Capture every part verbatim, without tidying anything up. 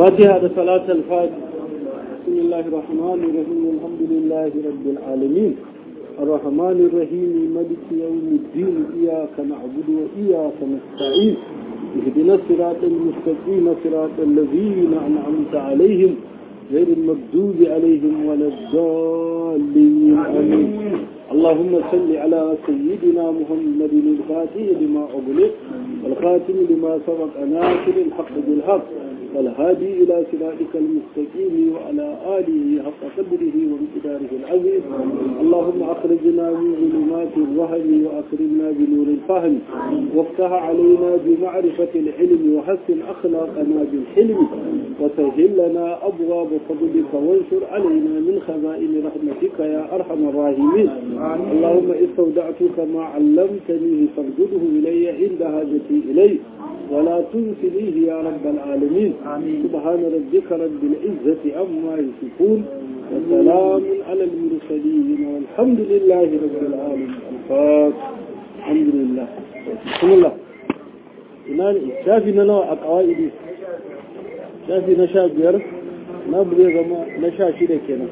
فاتحة صلاة الفاتحة. بسم الله الرحمن الرحيم الحمد لله رب العالمين الرحمن الرحيم مالك يوم الدين إياك نعبد وإياك نستعين اهدنا الصراط المستقيم صراط الذين أنعمت عليهم غير المغضوب عليهم ولا الضالين آمين. اللهم صل على سيدنا محمد الفاتح لما أغلق والخاتم لما سبق ناصر الحق بالحق والهادي إلى صراطك المستقيم وعلى آله حق قدره ومقداره العظيم. اللهم أخرجنا من ظلمات الوهم وأكرمنا بنور الفهم وافتح علينا بمعرفة العلم وحسن أخلاقنا بالحلم وسهل لنا أبواب فضلك وانشر علينا من خزائن رحمتك يا أرحم الراحمين. اللهم استودعتك ما علمتني فارجده إلي عند حاجتي إليه ولا تنسنيه يا رب العالمين. سبحان ربك رب العزة عما يصفون وسلام على المرسلين والحمد لله رب العالمين. الفاتحة. الحمد لله. بسم الله. إنان شافي نوع أقوائدي شافي نشا بير نبري غما نشا شيء كنا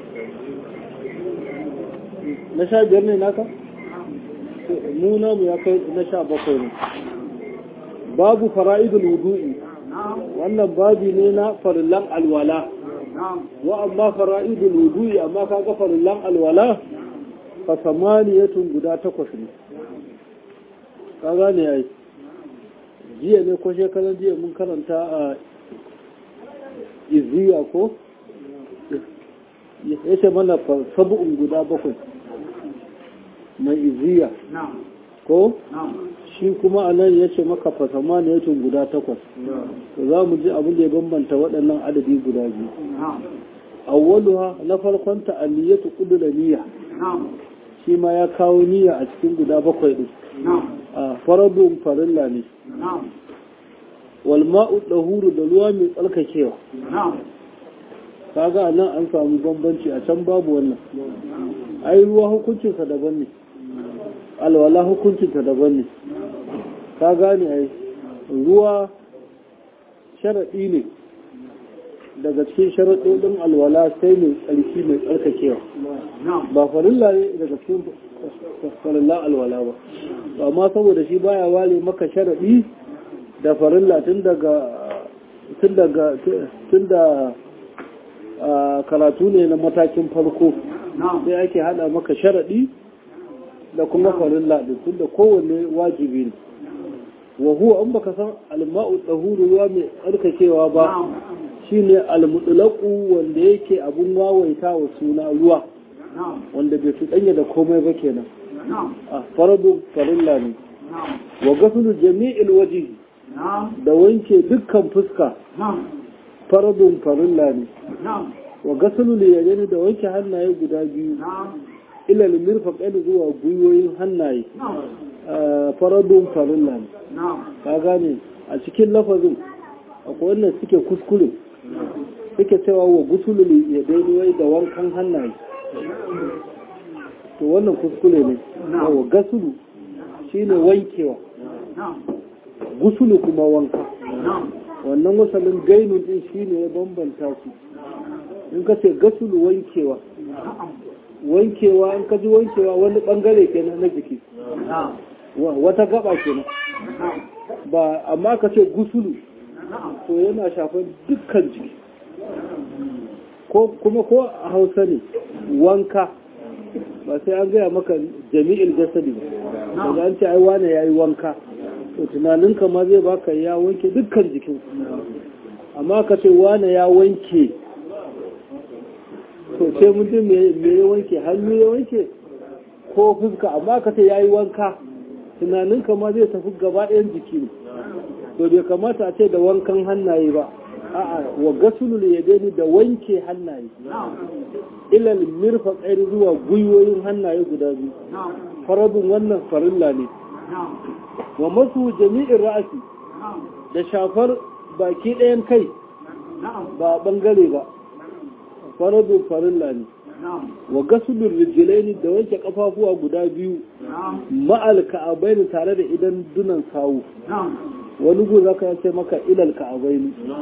نشا بير ne naka mu namu ya kai nasha bakwai ne. Babu fara'idul wudu'i wannan babi ne na farillan alwala wa amma fara'idul wudu'i amma kaga farillan alwala fa samaniyatun guda takwas ne. Ka gane yayi jiya ne ko shekaran jiya mun karanta a iziya ko yace mana sabu'un guda bakwai mai iziya ko shi kuma a nan ya ce maka fasama ne ya guda takwas. Za mu ji abin da ya bambanta waɗannan adadi guda biyu. Awwaluha na farkon ta aliyatu qudura niyya shi ma ya kawo niyya a cikin guda bakwai din. A faradun farilla ne. Wal ma'u dahuru da ruwa mai tsarkakewa. Kaga nan an samu bambanci a can babu wannan. Ai ruwa hukuncinsa daban ne. Alwala hukuncinta daban ne. Ka gane ai ruwa sharaɗi ne daga cikin sharaɗoɗin alwala sai mai tsarki mai tsarkakewa ba farilla ne daga cikin farilla alwala ba. Amma saboda shi baya wale maka sharaɗi da farilla tun daga tun daga tun da karatu ne na matakin farko sai ake hada maka sharaɗi da kuma farilla din tunda kowanne wajibi ne. wa huwa an baka san alma'u tahuru ruwa mai tsarkakewa ba shine almutlaqu wanda yake abun wawaita wa suna ruwa wanda bai tudanya da komai ba kenan. a faradu farilla ne. wa ghuslu jami'il wajhi da wanke dukkan fuska faradun farilla ne. wa ghuslu liyadayni da wanke hannaye guda biyu ila al-mirfaqain zuwa gwiwoyin hannaye faradun farilla ne. Ka gane a cikin lafazin akwai wannan suke kuskure suke cewa wa gusulul yadaini wai da wankan hannaye to wannan kuskure ne. wa gasulu shine wankewa gusulu kuma wanka. wannan wasalin gainun din shine ya bambanta su. in ka ce gasulu wankewa wankewa in ka ji wankewa wani bangare kenan na jiki wata gaba kenan ba amma ka ce gusulu to yana shafan dukkan jiki ko kuma ko a Hausa ne wanka ba sai an gaya maka jami'il jasadi ba da an ce ai wane yayi wanka to tunaninka ma zai baka ya wanke dukkan jikin. amma ka ce wane ya wanke to sai mutum me ya wanke hannu ya wanke ko fuska amma ka ce yayi wanka tunaninka ma zai tafi gaba ɗayan jiki ne. to bai kamata a ce da wankan hannaye ba a'a wa gasulul yadaini da wanke hannaye ilal mirfaqaini zuwa gwiwoyin hannaye guda biyu faradun wannan farilla ne. wa masu jami'in ra'asi da shafar baki ɗayan kai ba bangare ba faradun farilla ne. wa gasulul rijlaini da wanke kafafuwa guda biyu ma'al ka'abaini tare da idan dunan sawu wani gu zaka ce maka ilal ka'abaini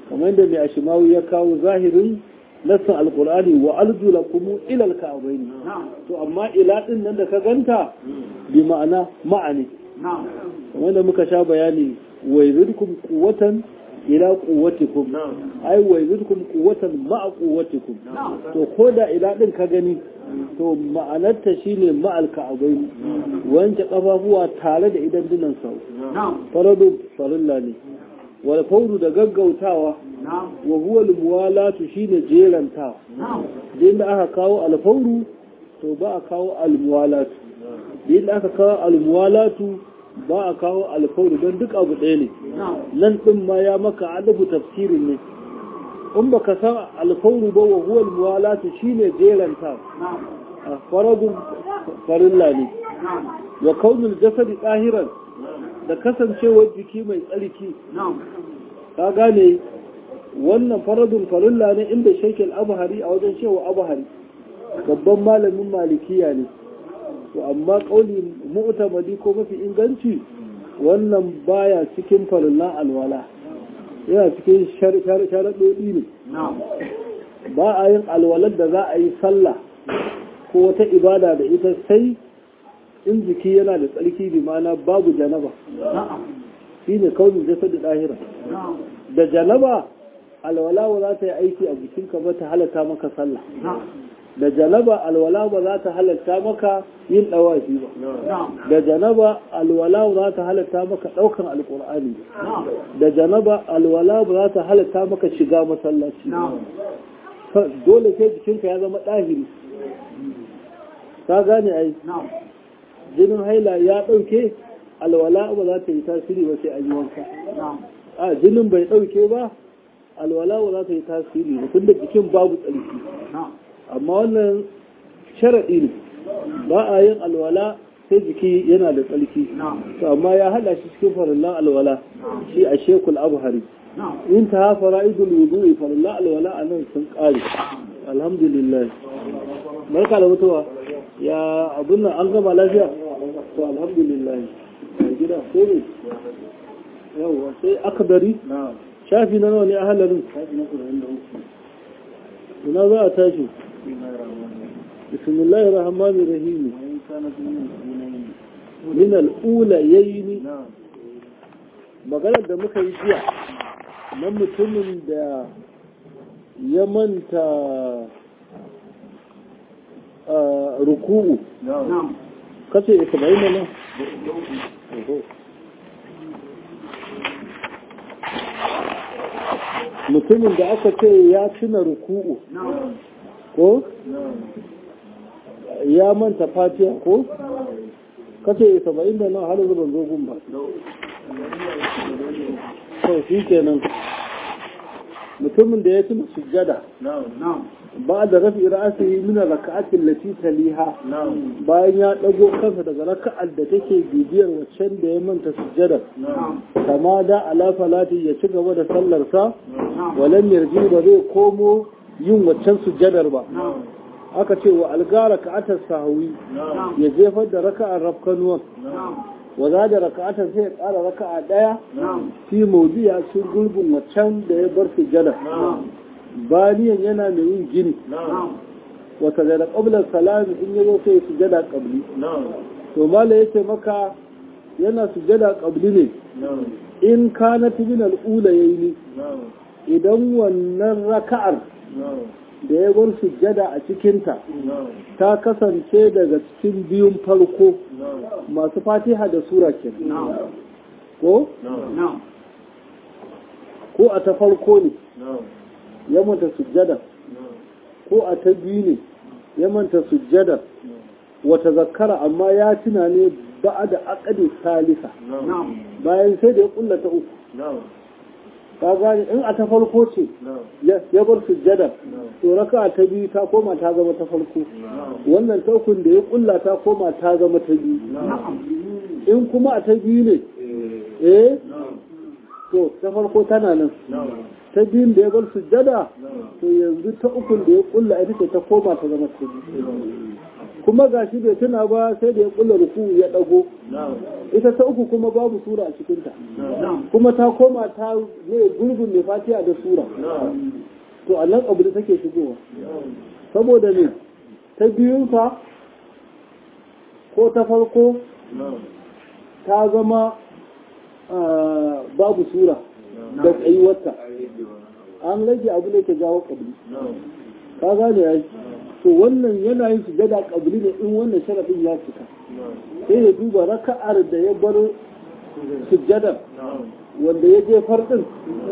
kamar da mai ashimawi ya kawo zahirin nassan alqur'ani wa arjulakum ila alka'bayn to amma ila din nan da ka ganta bi ma'ana ma'ani kamar da muka sha bayani wa yuridukum quwwatan ila quwwatikum ai wa yuridukum quwwatan ma'a quwwatikum to koda ila din ka gani to ma'anarta shine ma'al ka'bayn wanke kafafuwa tare da idan dinan sau faradu farilla ne wal fawru da gaggautawa wa huwa al muwalatu shine jerantawa din da aka kawo al fawru to ba a kawo al muwalatu din da aka kawo al muwalatu ba a kawo al fawru don duk abu ɗaya ne nan din ma ya maka adabu tafsirin ne in baka san al fawru ba wa huwa al muwalatu shine jerantawa faradun farilla ne wa kaunul jasadi ɗahiran da kasancewar jiki mai tsarki ka gane wannan faradun farilla ne inda shekul abahari a wajen shewa abahari babban malamin malikiya ne to amma kauli mu'tamadi ko mafi inganci wannan baya cikin farillan alwala yana cikin sharaɗoɗi ne ba a yin alwalar da za a yi sallah ko wata ibada da ita sai in jiki yana da tsarki bi mana babu janaba shi ne kaunin jasadi ɗahira da janaba alwala ba za ta yi aiki a jikinka ba ta halatta maka sallah da janaba alwala ba za ta halatta maka yin ɗawafi ba da janaba alwala ba za ta halatta maka ɗaukan alƙur'ani da janaba alwala ba za ta halatta maka shiga masallaci dole sai jikinka ya zama ɗahiri ka gane ai jinin haila ya ɗauke alwala ba za ta yi tasiri ba sai an yi wanka a jinin bai ɗauke ba alwala ba za ta yi tasiri ba tun da jikin babu tsarki amma wannan sharaɗi ne ba a yin alwala sai jiki yana da tsarki amma ya haɗa shi cikin farillan alwala shi a shekul abuhari in ta hafa ra'idul wudu'i farillan alwala a nan sun ƙare alhamdulillah barka da mutuwa ya abin nan an gama lafiya to alhamdulillah ya gida ko ne yawa sai akadari shafi na nawa ne a halarin ina za a tashi bismillahir rahmanir rahim min al-ula yayin maganar da muka yi jiya nan mutumin da ya manta ruku'u kace saba'in nan mutumin da aka ce ya tuna ruku'u ko ya manta fatiha ko kace saba'in da nan har zuban zogun ba to shi kenan mutumin da ya tuna sujjada ba da rafi ra'asihi min raka'atin lati taliha bayan ya dago kansa daga raka'ar da take bibiyar waccan da ya manta sujjada kama da ala falati ya ci gaba da sallar sa walam yarji ba zai komo yin waccan sujjadar ba aka ce wa algara ka'atar sahawi ya jefar da raka'ar rafkanuwan wa za da raka'atar sai ya ƙara raka'a ɗaya fi maudiya sun gulbin waccan da ya bar sujjada baniyan yana mai yin gini wata da ƙablar salami in yazo sai sujjada ƙabli to mala yace maka yana sujjada ƙabli ne in kana min al-ula yayi idan wannan raka'ar da ya bar sujjada a cikinta ta kasance daga cikin biyun farko masu fatiha da sura ke ko? ko a ta farko ne ya manta sujjada ko a ta biyu ne ya manta sujjada wata zakara amma ya tuna ne ba da akadi salisa bayan sai da ya kulla ta uku ka gani in a ta farko ce ya bar sujjada to raka ta biyu ta koma ta zama ta farko wannan taukun da ya kulla ta koma ta zama ta biyu in kuma a ta biyu ne eh to ta farko tana nan ta biyun da ya bar sujjada to yanzu ta ukun da ya kulla ita ce ta koma ta zama ta biyu kuma gashi bai tuna ba sai da ya kulla ruku ya dago ita ta uku kuma babu sura a cikinta kuma ta koma ta ne gurbin mai fatiha da sura to a nan abu da take shigowa saboda ne ta biyunsa ko ta farko ta zama babu sura da tsayuwarta an rage abu ne ta jawo kabili ka gane ya to wannan yana yin sujada kabili ne in wannan sharafin ya cika sai ya duba raka'ar da ya bar sujjadar wanda ya je farɗin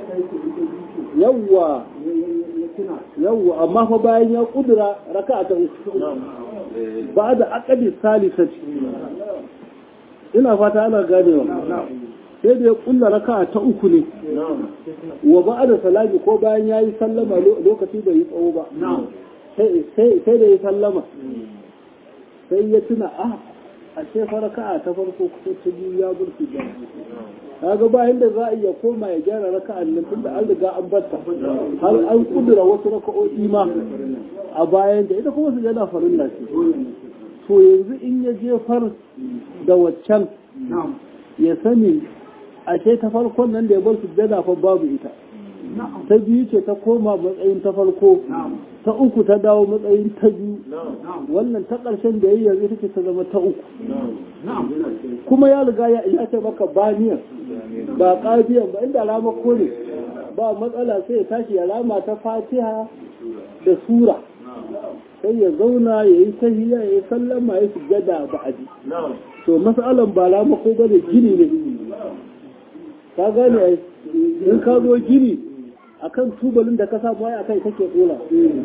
yawwa yawwa amma fa bayan ya kudura raka'a ta uku ba da aqdi salisati ina fata ana ganewa sai da ya kulla raka'a ta uku ne wa ba da salami ko bayan yayi sallama lokaci bai yi tsawo ba sai da ya sallama sai ya tuna a a ce raka'a ta farko ko ta biyu ya burki da kaga ba inda za a iya koma ya gyara raka'an nan tunda an riga an batta har an kudura wasu raka'o'i ma a bayan da ita kuma su yana farilla ce to yanzu in ya jefar da waccan ya sani a ce ta farkon nan da ya bar su jada fa babu ita ta biyu ce ta koma matsayin ta farko ta uku ta dawo matsayin ta biyu wannan ta ƙarshen da ya yi yanzu take ta zama ta uku kuma ya riga ya ce maka baniyar ba ƙafiyan ba inda alama kore ba matsala sai ya tashi ya rama ta fatiha da sura sai ya zauna ya yi tahiyya ya yi sallama ya sujjada ba a ji to matsalan ba alama ko ba da gini ne ka gane in ka zo gini akan tubalin da ka samu ai akai kake dora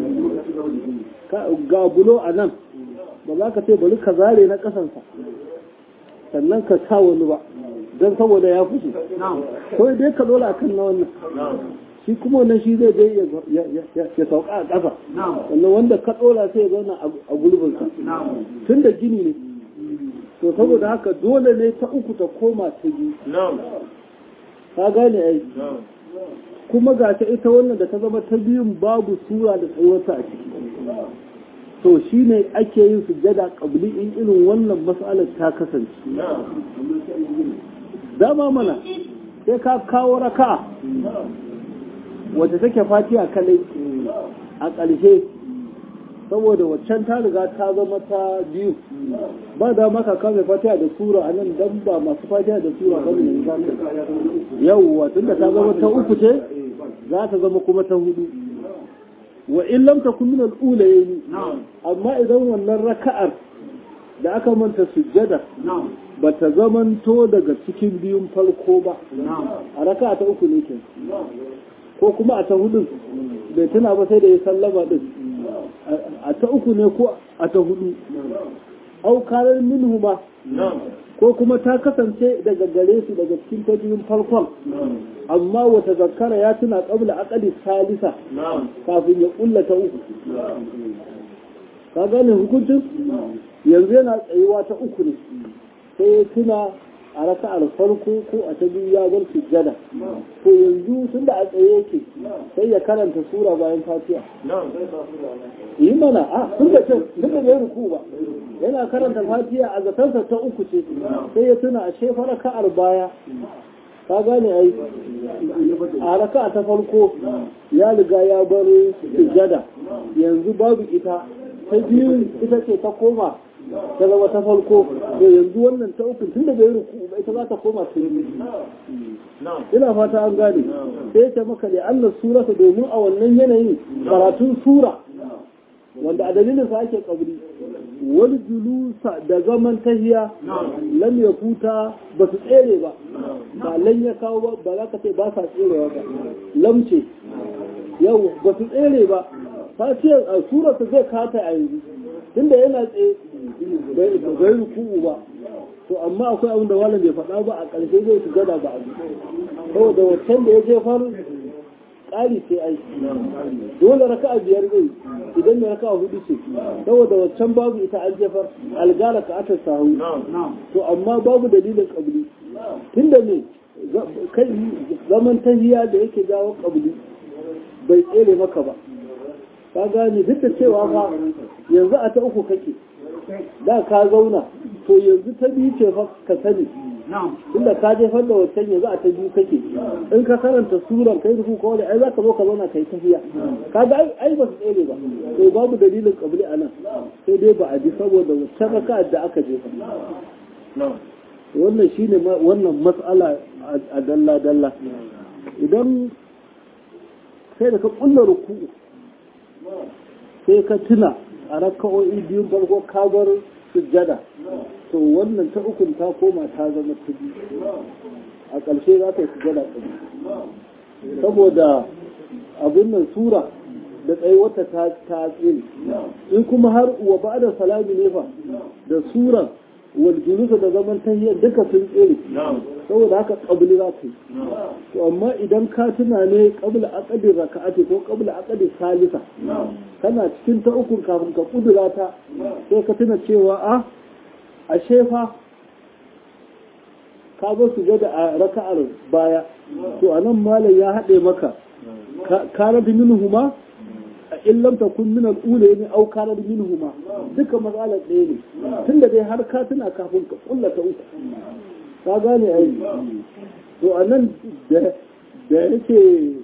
ga bulo a nan ba za ka ce bari ka zare na kasansa sannan ka sa wani ba don saboda ya fushi ko dai ka dole akan na wannan shi kuma wannan shi zai je ya sauka a ƙasa sannan wanda ka dora sai ya zauna a gulbinsa tun da gini ne to saboda haka dole ne ta uku ta koma ta biyu ka gane ai kuma ga ta ita wannan da ta zama ta biyun babu sura da tsayuwarta a ciki to shi ne ake yin sujjada ƙabli in irin wannan mas'alar ta kasance dama mana sai ka kawo raka'a wacce take fatiha kalai a ƙarshe saboda waccan ta riga ta zama ta biyu ba da maka kame fatiha da sura a nan dan ba masu fatiha da sura ba ne za ta yawwa tunda ta zama ta uku ce za ta zama kuma ta hudu wa in lam takun min al-ulayn amma idan wannan raka'ar da aka manta sujjada ba ta zamanto daga cikin biyun farko ba a raka'a ta uku ne ke ko kuma a ta hudun bai tuna ba sai da ya sallama din a ta uku ne ko a ta hudu au karar minhu ba ko kuma ta kasance daga gare su daga cikin ta biyun farkon amma wata zakara ya tuna qabla aqali salisa kafin ya kulla ta uku ka gane hukuncin yanzu yana tsayuwa ta uku ne sai ya tuna a raka'ar farko ko a ta biyu ya bar sujjada to yanzu tun da a tsaye yake sai ya karanta sura bayan fatiha yi mana a tun da can tun da bai ruku ba yana karanta fatiha a zatansa ta uku ce sai ya tuna a shefa raka'ar baya ka gane ai a raka'a ta farko ya riga ya bar sujjada yanzu babu ita ta biyu ita ce ta koma ta zama ta farko to yanzu wannan ta uku tun da bai ruku ba ita za ta koma ta biyu ina fata an gane sai ta maka da Allah surata domin a wannan yanayin karatun sura wanda a dalilin sa ake kabri wani julusa da zaman tahiya lam ya futa ba su tsere ba ba lan ya kawo ba ba za ka ce ba sa tserewa ba lam ce yau ba su tsere ba ta ce a surata zai kata a yanzu tunda yana tsaye bai ruku'u ba to amma akwai abin da malam bai faɗa ba a ƙarshe zai shiga da ba a saboda wancan da ya jefar ƙari sai ai dole raka'a biyar zai idan da raka'a hudu ce saboda wancan babu ita an jefar algara ka ata sahu to amma babu dalilin kabli tunda ne kai zaman tahiya da yake jawo kabli bai tsere maka ba ka gane duk da cewa ba yanzu a ta uku kake da ka zauna to yanzu ta biyu ce fa ka sani tunda ka jefar da wancan yanzu a ta biyu kake in ka karanta suran kai ruku ko wani ai za ka zo ka zauna kai tafiya ka ga ai ba su tsere ba to babu dalilin kabli a nan sai dai ba a ji saboda wancan raka da aka jefa wannan shine wannan mas'ala a dalla dalla idan sai da ka kulla ruku sai ka tuna a raka'o'i biyun farko ka bar sujjada to wannan ta ukun ta koma ta zama ta biyu a ƙarshe za ta yi sujjada ɗin saboda abin nan sura da tsayuwarta ta ta tsiri in kuma har wa ba da salami ne fa da suran wal julusa da zaman tahiyyar duka sun tsere saboda haka qabli za ta yi to amma idan ka tuna ne qabla aqdi raka'ati ko qabla aqdi salisa kana cikin ta uku kafin ka kudura ta sai ka tuna cewa a ashe fa ka zo su da a raka'ar baya to anan malam ya haɗe maka kana da minhuma in lam takun min al-ula ne au kana da minhuma duka matsalar ɗaya ne tunda dai har ka tuna kafin ka kulla ta uku ka gane ai to anan da da yake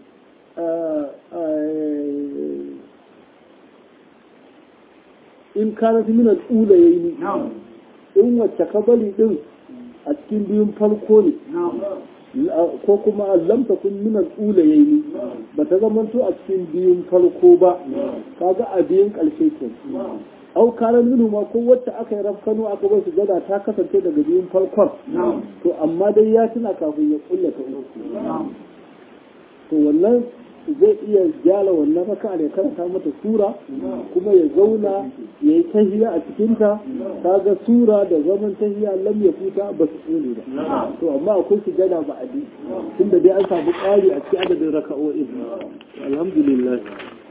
in kana da min al-ula yayi in wacce ka bari din a cikin biyun farko ne ko kuma lam takun min al-ula yayi ba ta zama to a cikin biyun farko ba kaga a biyun karshe ke au karan minu ma ko wacce aka yi rafkano aka bar su gada ta kasance daga biyun farkon to amma dai ya tuna kafin ya kulla ta uku to wannan zai iya gyara wannan raka da karanta mata sura kuma ya zauna ya yi tahiya a cikinta ta ga sura da zaman tahiya lam ya futa ba su tsere ba to amma akwai su gada ba a bi tunda dai an samu ƙari a cikin adadin raka'o'in alhamdulillah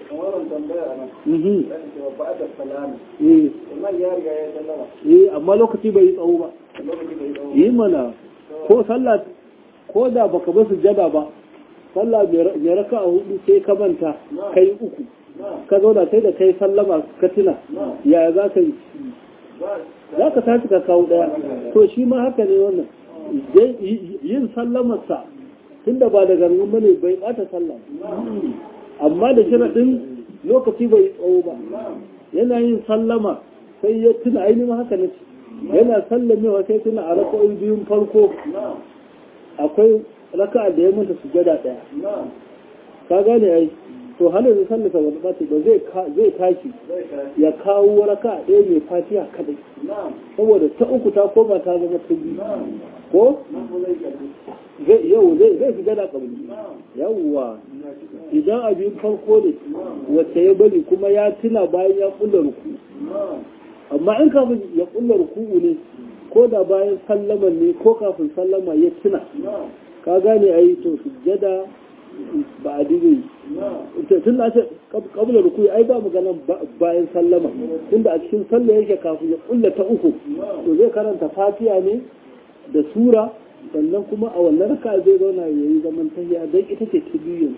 eh amma lokaci bai yi tsawo ba yi mana ko sallah ko da baka ba su jada ba sallah mai raka a hudu sai ka manta kai uku ka zauna sai da kai sallama ka tuna yaya za ka yi za ka tashi ka kawo daya to shi ma haka ne wannan yin sallamarsa tunda ba da gangan bane bai bata sallah amma da sharaɗin lokaci bai tsawo ba yana yin sallama sai ya tuna ainihin haka ne yana sallamewa sai tuna a raka'o'i biyun farko akwai raka'a da ya manta sujada daya ka gane ai to halin da sallata wani ba ba zai zai tashi ya kawo raka'a ɗaya mai fatiha kadai saboda ta uku ta koma ta zama ta biyu ko zai yau zai zai sujada kabili yawwa idan abin farko ne wacce ya bari kuma ya tuna bayan ya kulla ruku amma in kafin ya kulla ruku ne ko da bayan sallama ne ko kafin sallama ya tuna ka gane a yi to sujjada ba a dibe tun da ake kabula ruku ai ba maganan bayan sallama tun da a cikin sallah yake kafin ya kulla ta uku to zai karanta fatiha ne da sura sannan kuma a wannan raka zai zauna ya yi zaman tahiya don ita ce ta biyu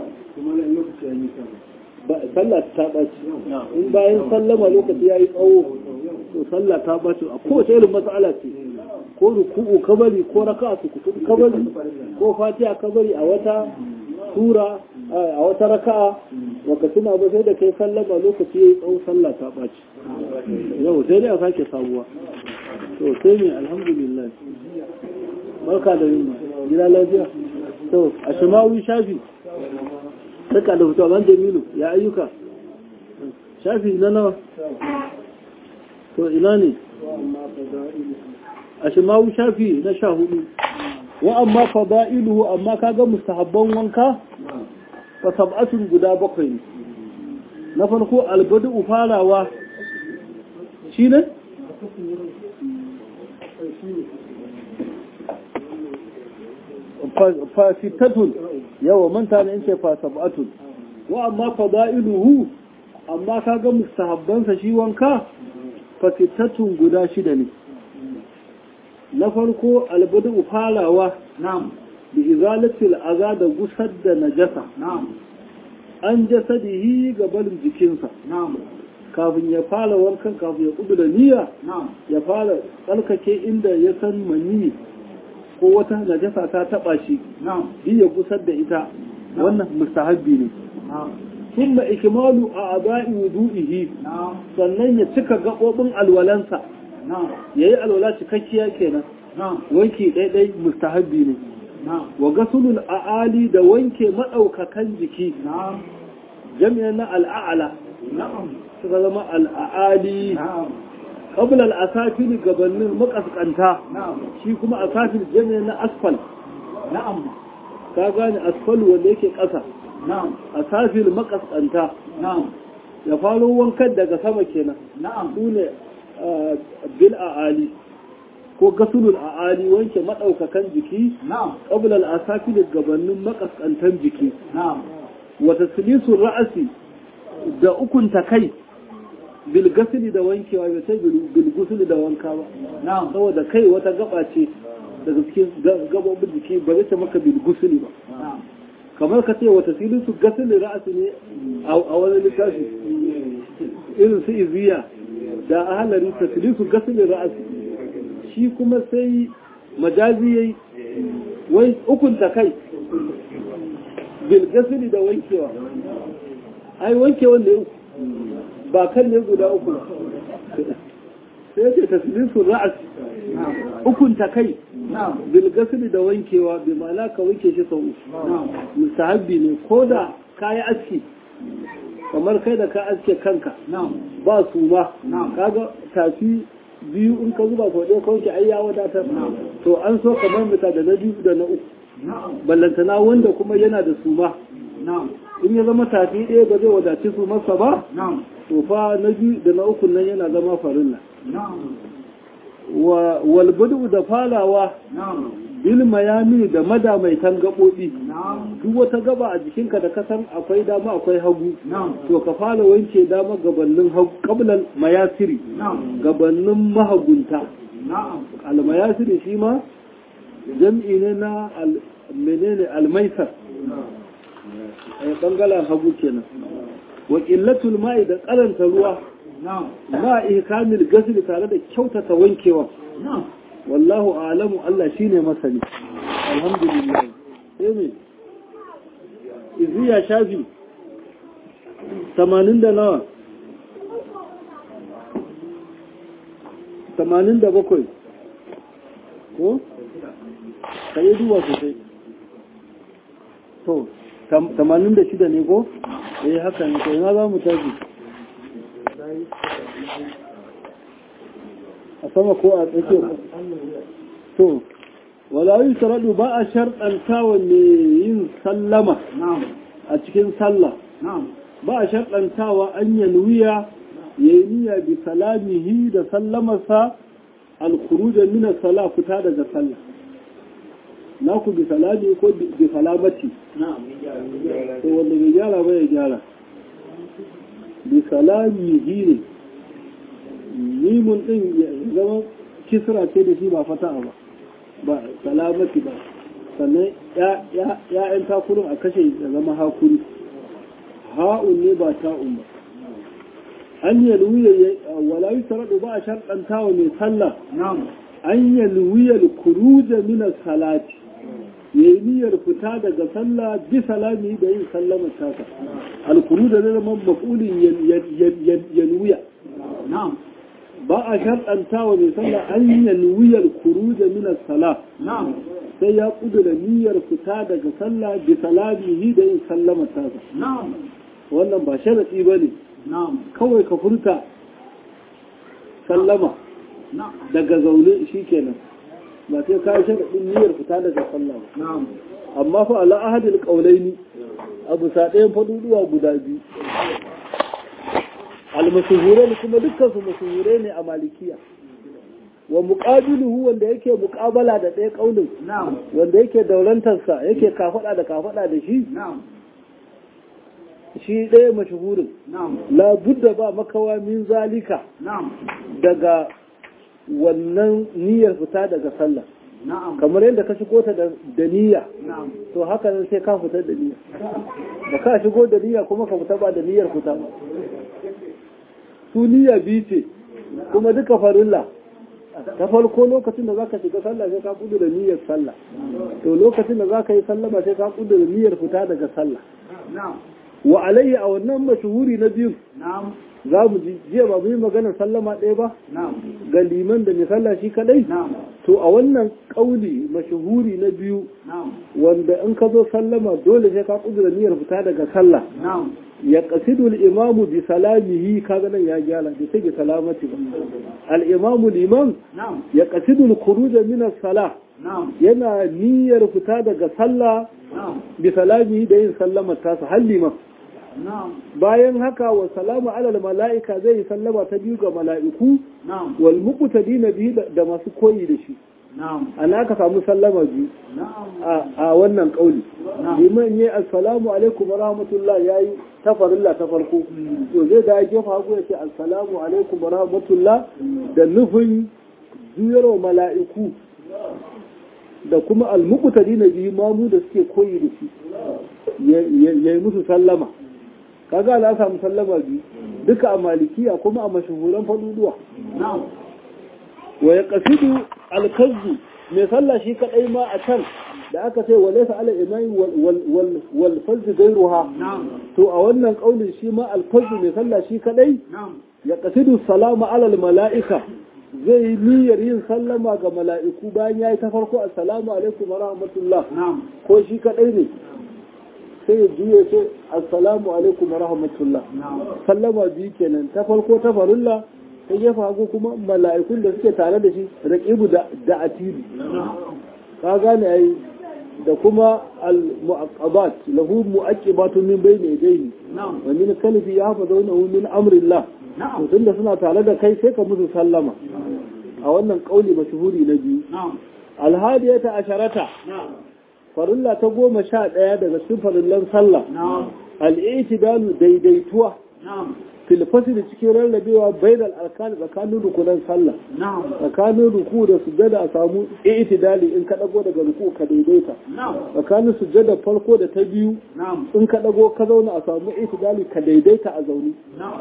sallah ta ɓaci in bayan sallama lokaci ya yi tsawo to sallah ta ɓaci a kowace irin matsala ce ko ruku'u kabari ko raka su kutu kabari ko fatiha kabari a wata sura a wata raka'a waka tuna ba sai da kai sallama lokaci ya yi tsawo sallah ta ɓaci yau sai dai a sake sabuwa to sai ne alhamdulillah barka da yin gida lafiya to a shimawi shafi saka da fito ban jamilu ya ayyuka shafi na nawa to ina ne a shimawi shafi na sha hudu wa amma fada'iluhu amma kaga mustahabban wanka fa sab'atun guda bakwai ne na farko albadu farawa shine fasitatun yawa manta ne in ce fasabatun wa amma fada'iluhu amma kaga mustahabbansa shi wanka fasitatun guda shida ne na farko albudu falawa na'am bi izalatil aza da gusar da najasa na'am an jasadihi ga barin jikinsa na'am kafin ya fara wankan kafin ya kudu da niyya na'am ya fara tsarkake inda ya san mani ko wata najasa ta taba shi na'am bi ya gusar da ita wannan mustahabbi ne na'am thumma ikmalu a'da'i wudu'ihi na'am sannan ya cika gabobin alwalansa na'am yayi alwala cikakkiya kenan na'am wanki daidai mustahabbi ne na'am wa gasulul a'ali da wanke madaukakan jiki na'am jami'an na al'a'ala na'am suka zama al'a'ali na'am qabla al-asafil gabanin makaskanta na'am shi kuma asafil jami'an na asfal na'am ka gane asfal wanda yake ƙasa na'am asafil makaskanta na'am ya faro wankan daga sama kenan na'am sune bil a'ali ko gasulul a'ali wanke madaukakan jiki na'am qabla al-asafil gabanin makaskantan jiki na'am wa taslisu ra'si da ukunta kai bil gasli da wankewa bai sai bil gusli da wanka ba na'am saboda kai wata gaba ce daga cikin gabobin jiki ba zai ce maka bil gusli ba na'am kamar ka ce wa taslisu gasli ra'si ne a wani littafi irin su iziya da ahalari taslisu gasli ra'si shi kuma sai majazi yayi wai ukunta kai bil gasli da wankewa ai wankewan da uku ba kan ne guda uku ba sai ce taslisu ra'as ukunta kai na'am bil gasli da wankewa bi ma'ana ka wanke shi sau uku na'am mustahabbi ne ko da kayi aski kamar kai da ka aske kanka na'am ba su ma Na'am. kaga tafi biyu in ka zuba ko ɗaya ka wanke ai ya wadatar to an so kamar mita da na biyu da na uku na'am ballantana wanda kuma yana da suma na'am in ya zama tafi ɗaya ba zai wadaci su masa ba na'am to fa na biyu da na uku nan yana zama farilla na'am wa walbudu da falawa na'am bil mayami da madamaitan gabobi na'am duk wata gaba a jikinka da kasan akwai dama akwai hagu na'am to ka fara wanke dama gabanin hagu qablal mayasiri na'am gabanin mahagunta na'am al mayasiri shi ma jam'i ne na al menene al maisar ai bangaren hagu kenan wa qillatul ma'i da karanta ruwa na'am ma ihkamil gasli tare da kyautata wankewa na'am wallahu a'lamu Allah shine masani alhamdulillah sai me iziya shafi tamanin da nawa tamanin da bakwai ko kai duwa sosai to tamanin da shida ne ko eh haka ne to ina za mu tafi a sama ko a tsakiya to wala yi saradu ba a sharɗanta wa mai yin sallama na'am a cikin sallah na'am ba a sharɗantawa an yanwiya ya yi niyya bi salamihi da sallamarsa alkhuruja min as-sala fita daga sallah na ku bi salami ko bi salamati na'am to wanda bai gyara ba ya gyara bi salamihi ne mimun din ya zama kisra ce da shi ba fata'a ba ba salamati ba sannan ya'yan takurin a kashe ya zama hakuri ha'un ne ba ta'un ba an yalwiya wala yi saradu ba a sharɗanta wa mai sallah na'am an yalwiya kuruja min salati yayi niyyar fita daga sallah bi salami da yin sallama tasa al-kuruja ne man maf'ulin yalwiya na'am ba a sharɗanta wa mai sallah an yalwiya kuruja min salat na'am sai ya kudura niyyar fita daga sallah bi salamihi da yin sallama tasa na'am wannan ba sharadi bane na'am kawai ka furta sallama na'am daga zaune shikenan ba sai ka sharadin niyyar fita daga sallah ba na'am amma fa ala ahadil qawlaini abu sa ɗayan faduduwa guda biyu al-mashhurai kuma dukkan su mashhurai ne a malikiya wa muqabiluhu wanda yake muqabala da ɗaya kaulin na'am wanda yake daulantarsa yake kafada da kafada da shi na'am shi ɗaya mashahurin na'am la budda ba makawa min zalika na'am daga wannan niyyar fita daga sallah na'am kamar yadda ka shigo ta da da niyya na'am to haka nan sai ka fita da niyya ba ka shigo da niyya kuma ka fita ba da niyyar fita ba su niyya biyu ce kuma duka farilla ta farko lokacin da zaka shiga sallah sai ka kudu da niyyar sallah to lokacin da zaka yi sallama sai ka kudu da niyyar fita daga sallah na'am wa alayhi a wannan mashhuri na biyu na'am za mu ji jiya ba mu yi maganar sallama ɗaya ba na'am ga liman da mai sallah shi kadai na'am to a wannan kauli mashhuri na biyu na'am wanda in ka zo sallama dole sai ka kudura niyyar fita daga sallah na'am ya qasidu al-imamu bi salamihi kaga nan ya gyara da sai salamati ba al-imamu liman na'am ya qasidu al-khuruj min as-salah na'am yana niyyar fita daga sallah na'am bi salamihi da yin sallamar tasa har liman na'am bayan haka wa salamu ala al-mala'ika zai sallama ta biyu ga mala'iku na'am wal muqtadina bihi da masu koyi da shi na'am ana ka samu sallama biyu na'am a wannan kauli Na'am. liman yi assalamu alaikum wa rahmatullah yayi ta farilla ta farko to zai da gefa hagu ya ce assalamu alaikum wa rahmatullah da nufin juyarwa mala'iku da kuma almuqtadina bihi mamu da suke koyi da shi ya yi musu sallama kaga ala samu sallama biyu duka a malikiya kuma a mashahuran faduduwa na'am wa ya qasidu al-kazzu mai sallah shi kadai ma a can da aka ce wa laysa ala imani wal wal wal fazl gairuha na'am to a wannan kaulin shi ma al-fazl mai sallah shi kadai na'am ya qasidu salama ala al-mala'ika zai yi niyyar yin sallama ga mala'iku bayan yayi ta farko assalamu alaikum wa rahmatullah na'am ko shi kadai ne sai ya juye ce assalamu alaikum wa rahmatullah na'am sallama biyu kenan ta farko ta farilla sai ya fago kuma mala'ikun da suke tare da shi raqibu da da atidu ka gane ai da kuma al mu'aqqabat lahu mu'aqqibatun min bayni yadayhi na'am wa min kalbi yahfazuna min amrillah na'am to tunda suna tare da kai sai ka musu sallama a wannan kauli mashhuri na biyu na'am alhadiyata asharata na'am farilla ta goma sha ɗaya daga cikin farillan sallah na'am al-i'tidalu daidaituwa na'am fil fasli cikin rarrabewa bainal arkan tsakanin rukunan sallah na'am tsakanin ruku da sujjada a samu i'tidali in ka dago daga ruku ka daidaita na'am tsakanin sujjada farko da ta biyu na'am in ka dago ka zauna a samu i'tidali ka daidaita a zaune na'am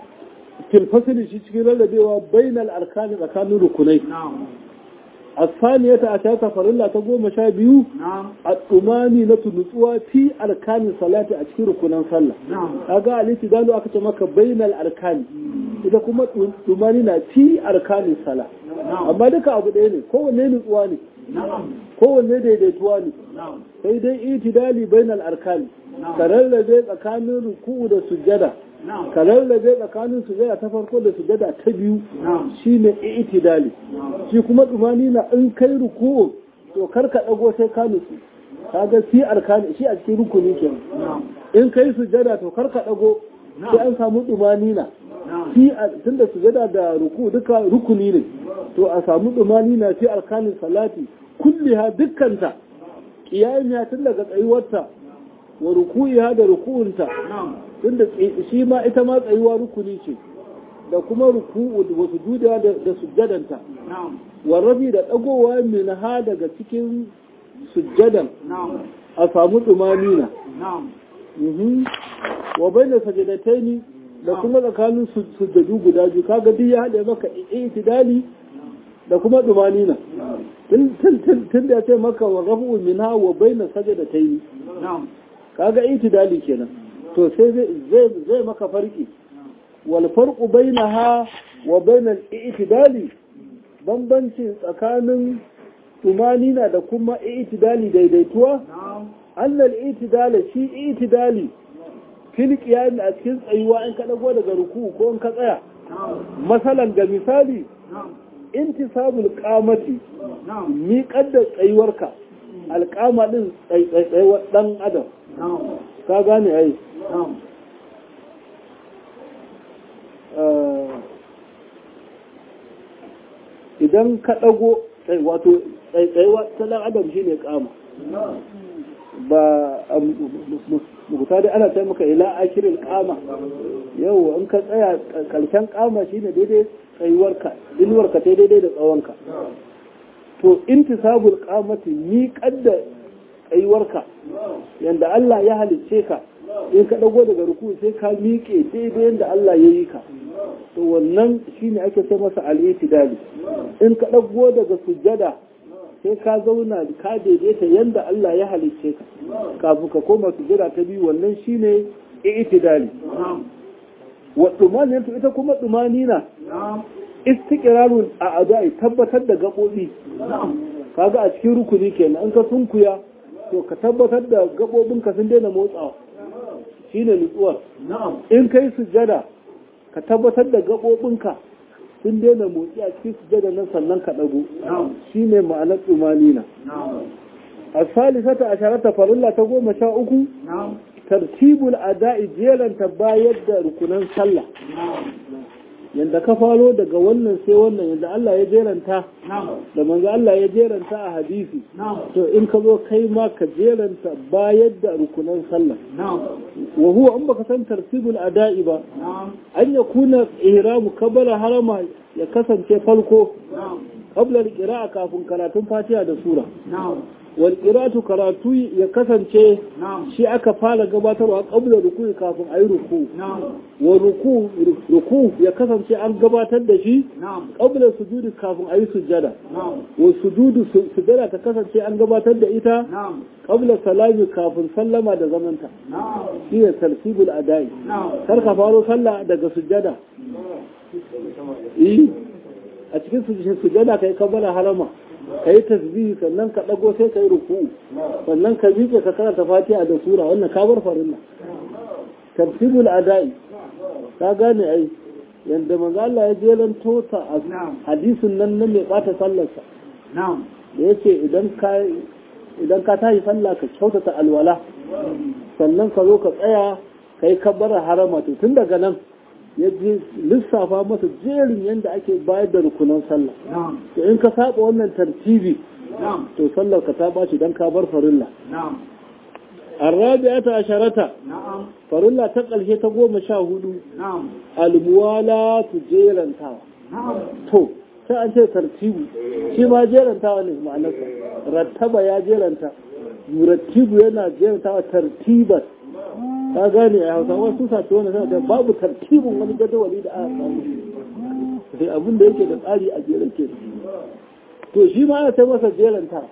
fil fasli shi cikin rarrabewa bainal arkan tsakanin rukunai na'am الثانية أشاك فرلا تقوم شابيو na'am الأماني نتنطوى في أركان الصلاة أشكر كنا صلى na'am أقا الاتدال أكتمك بين الأركان إذا كما تمانينا في أركان الصلاة na'am أما دك أبو ديني كو نين نطواني na'am كو نين دي دي تواني na'am sai dai itidali bainal arkani Na'am. ka rarrabe tsakanin ruku'u da sujjada na'am ka rarrabe tsakanin sujjada ta farko da sujjada ta biyu na'am shine itidali na'am shi kuma tsumani na in kai ruku'u to kar ka dago sai ka nutsu kaga fi arkani shi a cikin rukuni kenan na'am in kai sujjada to kar ka dago sai an samu tsumani na na'am fi tunda sujjada da ruku duka rukuni ne to a samu tsumani na fi arkanin salati kulliha dukkanta qiyamiya tun daga tsayuwarta wa ruku'iha da ruku'unta na'am tunda shi ma ita ma tsayuwa rukuni ce da kuma ruku'u da sujuda da da sujjadanta na'am wa rabi da dagowa min ha daga cikin sujjadan na'am a samu tsumanina na'am mhm wa baina sajadataini da kuma tsakanin su- sujjadu guda biyu kaga duk ya hade maka itidali da kuma tsumanina tun tun tun tun da ya ce maka wa rafu min ha wa baina sajadataini na'am kaga itidali kenan to sai zai zai zai maka farki wal farqu bainaha wa bainal i'tidali bambanci tsakanin tumanina da kuma i'tidali daidaituwa na'am annal i'tidala shi i'tidali fil qiyam a cikin tsayuwa in ka dago daga ruku ko in ka tsaya na'am masalan ga misali na'am intisabul qamati na'am miƙar da tsayuwarka alƙama din tsayuwar dan adam na'am ka gane ai na'am idan ka ɗago wato tsaiwa ta ɗan adam shi ne kama ba mukuta dai ana ta maka ila akirin kama yau in ka tsaya karshen kama shi ne daidai tsayuwarka inuwarka ta daidai da tsawonka to intisabul kamati miƙar da tsayuwarka yanda Allah ya halicce ka in ka ɗago daga ruku sai ka miƙe daidai yanda Allah ya yi ka to wannan shine ake ce masa al-itidali in ka ɗago daga sujjada sai ka zauna ka daidaita yanda Allah ya halicce ka kafin ka koma sujjada ta biyu wannan shine itidali wa tumanina ita kuma tumanina istiqrarun a adai tabbatar da gabobi kaga a cikin rukuni kenan an ka sunkuya to ka tabbatar da gabobinka sun daina motsawa shine nutsuwar in kai sujjada ka tabbatar da gabobinka sun daina motsi a cikin sujjada nan sannan ka dago shine ma'anar tumanina as-salisata asharata farilla ta goma sha uku tartibul ada'i jeranta bayar da rukunan sallah yanda ka faro daga wannan sai wannan yanda Allah ya jeranta da manzo Allah ya jeranta a hadisi to in ka zo kai ma ka jeranta bayar da rukunan sallah wa huwa in baka san tartibul ada'i ba an ya kuna ihramu kabala harama ya kasance farko qabla al-qira'a kafin karatun Fatiha da sura wal qira'atu karatu ya kasance shi aka fara gabatarwa qabla ruku'i kafin ayi ruku wa ruku ruku ya kasance an gabatar da shi qabla sujudi kafin ayi sujjada wa sujudu sujjada ta kasance an gabatar da ita qabla salami kafin sallama da zamanta shi ne tartibul adai kar ka faro sallah daga sujjada eh a cikin sujjada kai kabbala harama ka yi tasbihi sannan ka ɗago sai ka yi ruku sannan ka miƙe ka karanta fatiha da sura wannan ka bar farilla tartibul adai ka gane ai yanda manzo Allah ya jelan tota a hadisin nan nan mai bata sallarsa na'am da yace idan ka idan ka tayi sallah ka kyautata alwala sannan ka zo ka tsaya kai kabbara harama to tun daga nan ya ji lissafa masa jerin yadda ake bayar da rukunan sallah to in ka saba wannan tartibi to sallar ka ta baci dan ka bar farilla arabi'ata asharata farilla ta ƙarshe ta goma sha hudu almuwala tu jerantawa to sai an ce tartibu shi ma jerantawa ne ma'anarsa rattaba ya jeranta yurattibu yana jerantawa tartiban ka gane a hausa wasu sace wani sana da babu tartibin wani jadawali da aka samu sai abin da yake da tsari a jeren ke to shi ma ana sai masa jeranta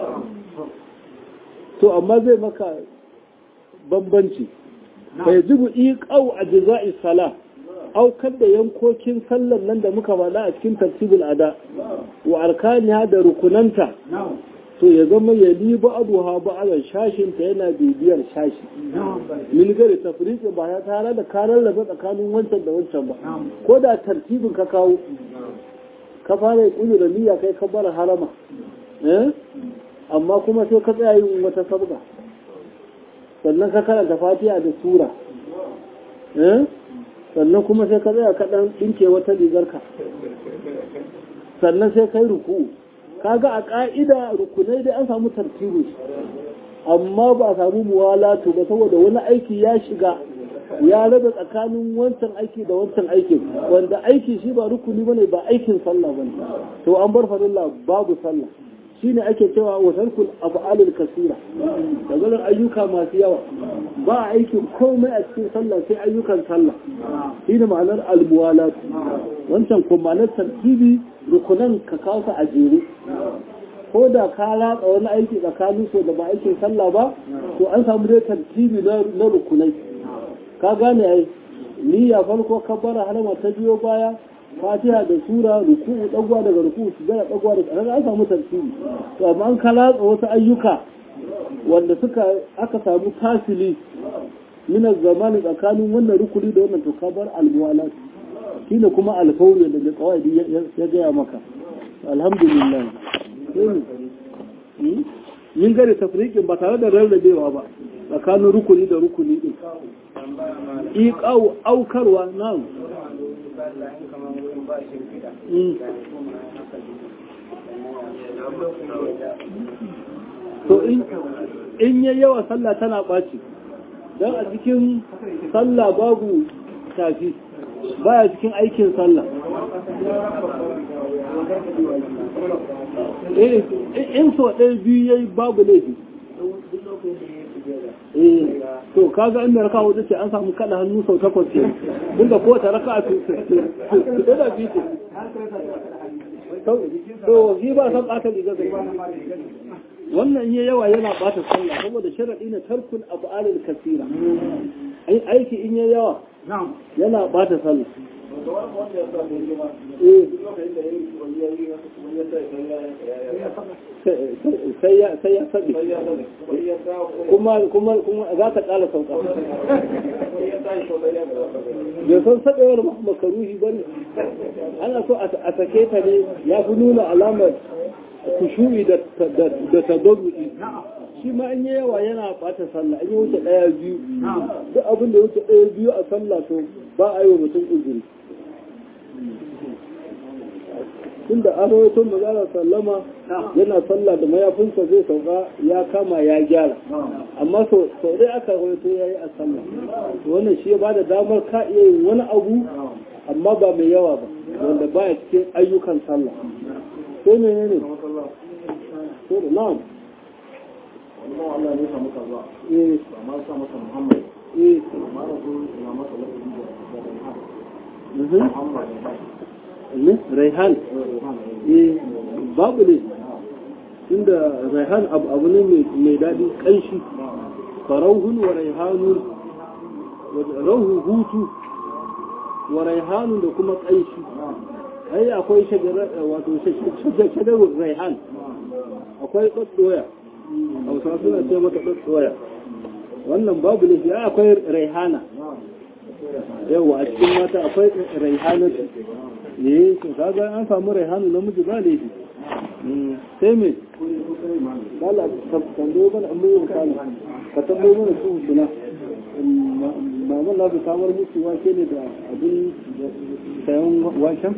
to amma zai maka bambanci bai jibu iqau a jaza'i sala aukar da yankokin sallar nan da muka bada a cikin tartibul ada wa arkaniha da rukunanta to ya zama ya li ba'aduha ba'adan shashin ta yana bibiyar shashi min gari tafriqin ba ya tare da karar da tsakanin wancan da wancan ba ko da tartibin ka kawo ka fara kudu da niyya kai ka bar harama eh amma kuma sai ka tsaya yin wata sabga sannan ka karanta Fatiha da sura eh sannan kuma sai ka tsaya ka dan dinke wata rigarka sannan sai kai ruku kaga a ƙa'ida rukunai dai an samu tartibu amma ba a samu muwalatu ba saboda wani aiki ya shiga ya raba tsakanin wancan aiki da wancan aikin wanda aiki shi ba rukuni bane ba aikin sallah bane to an bar farilla babu sallah shine ake cewa wa tarkul af'alil kasira daga ayyuka masu yawa ba aikin komai a cikin sallah sai ayyukan sallah shine ma'anar al-muwalatu wancan kuma ma'anar tartibi rukunan ka kawo a jere ko da ka ratsa wani aiki tsakanin so da ba aikin sallah ba to an samu dai tartibi na rukunai ka gane ai niyya farko kabbara harama ta biyo baya fatiha da sura ruku'u dagwa daga ruku'u sujada dagwa daga an samu tartibi to amma an ka ratsa wasu ayyuka wanda suka aka samu tasili min zamani tsakanin wannan rukuni da wannan to kabar al-muwalat shine kuma alfawri da qawaidi ya gaya maka alhamdulillah min gare tafriqin ba tare da rarrabewa ba tsakanin rukuni da rukuni din iqau aukarwa na'am to in in yayi yawa sallah tana ɓaci don a cikin sallah babu tafi baya cikin aikin sallah in so ɗaya biyu yayi babu laifi eh to kaga inda raka hudu ce an samu kada hannu sau takwas ce inda ko ta raka su su da biyu to shi ba san ɓata riga zai wannan in yawa yana ɓata sallah saboda sharaɗi na tarkul af'alil kasira aiki in yawa yana ɓata sallah sai ya sabi kuma kuma kuma za ka ƙala sauka ya san saɓewar makaruhi ba ne ana so a sake ta ne ya fi nuna alamar kushu'i da tadabbu'i shi ma an yi yawa yana bata sallah an yi wuce ɗaya biyu duk abin da wuce ɗaya biyu a sallah to ba a yi wa mutum uzuri tun da an rawaito magana sallama yana sallah da mayafinsa zai sauka ya kama ya gyara amma sau dai aka rawaito ya yi a sallah wannan shi ya ba da damar ka iya yin wani abu amma ba mai yawa ba wanda baya cikin ayyukan sallah ko ne ne ne ko da na'am Allah ne sa maka ba eh amma sa maka Muhammad eh amma rabu ina maka lafiya da Muhammad ne Raihan eh babu ne inda Raihan abu abu ne mai dadi kanshi farauhun wa raihanun wa rauhu hutu wa raihanun da kuma kanshi ai akwai shajara wato shajarar Raihan akwai tsaddoya hausa suna ce mata tsaddoya wannan babu ne ya akwai Raihana yawa a cikin mata akwai Raihana ne to kaga an samu Raihana namiji ba laifi sai me kala tambayo mana amma yau kana ka tambayo mana su suna maman na su samar musu wake ne da abin sayan waken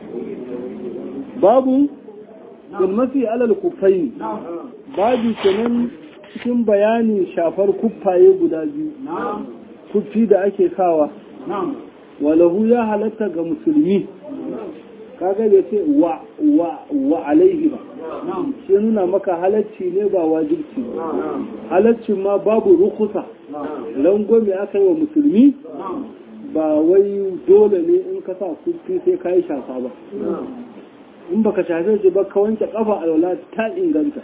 babu ilmasi alal kufai babu kenan cikin bayanin shafar kuffaye guda biyu kuffi da ake sawa walahu ya halatta ga musulmi kaga da ce wa wa wa alaihi ba shi nuna maka halacci ne ba wajibci halaccin ma babu rukusa rangwame aka yi wa musulmi ba wai dole ne in ka sa kuffi sai ka yi shafa ba in baka shafe shi ba ka wanke kafa alwala ta inganta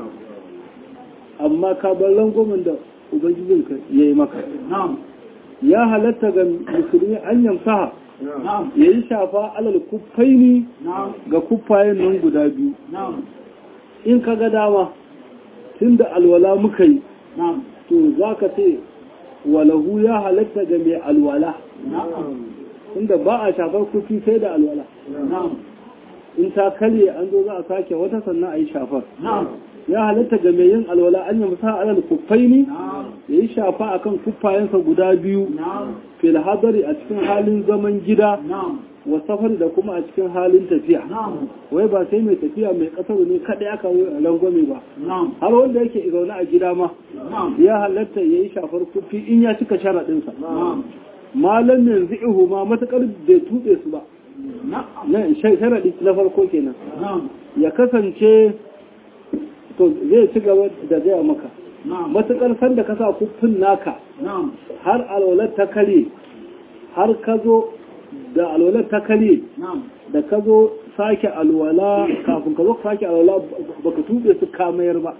amma ka bar rangwamen da ubangijinka ya yi maka ya halatta ga musulmi an yamsaha ya yi shafa alal kuffaini ga kuffayen nan guda biyu in ka ga dama tun da alwala muka yi to za ka ce walahu ya halatta ga mai alwala inda ba a shafar kufi sai da alwala in ta karye an zo za a sake wata sannan a yi shafar ya halatta ga mai yin alwala an yi musa alal kuffaini ya yi shafa akan kuffayensa guda biyu fil hadari a cikin halin zaman gida wa safari da kuma a cikin halin tafiya wai ba sai mai tafiya mai kasar ne kadai aka yi rangwame ba har wanda yake zaune a gida ma ya halatta ya yi shafar kufi in ya cika sharaɗinsa malam yanzu ihu ma matakar bai tuɓe su ba sharaɗi na farko kenan ya kasance to zai ci gaba da gaya maka matakar sanda ka sa kufin naka har alwalar ta kare har ka zo da alwalar ta kare da ka zo sake alwala kafin ka zo sake alwala baka tube su kamayar ba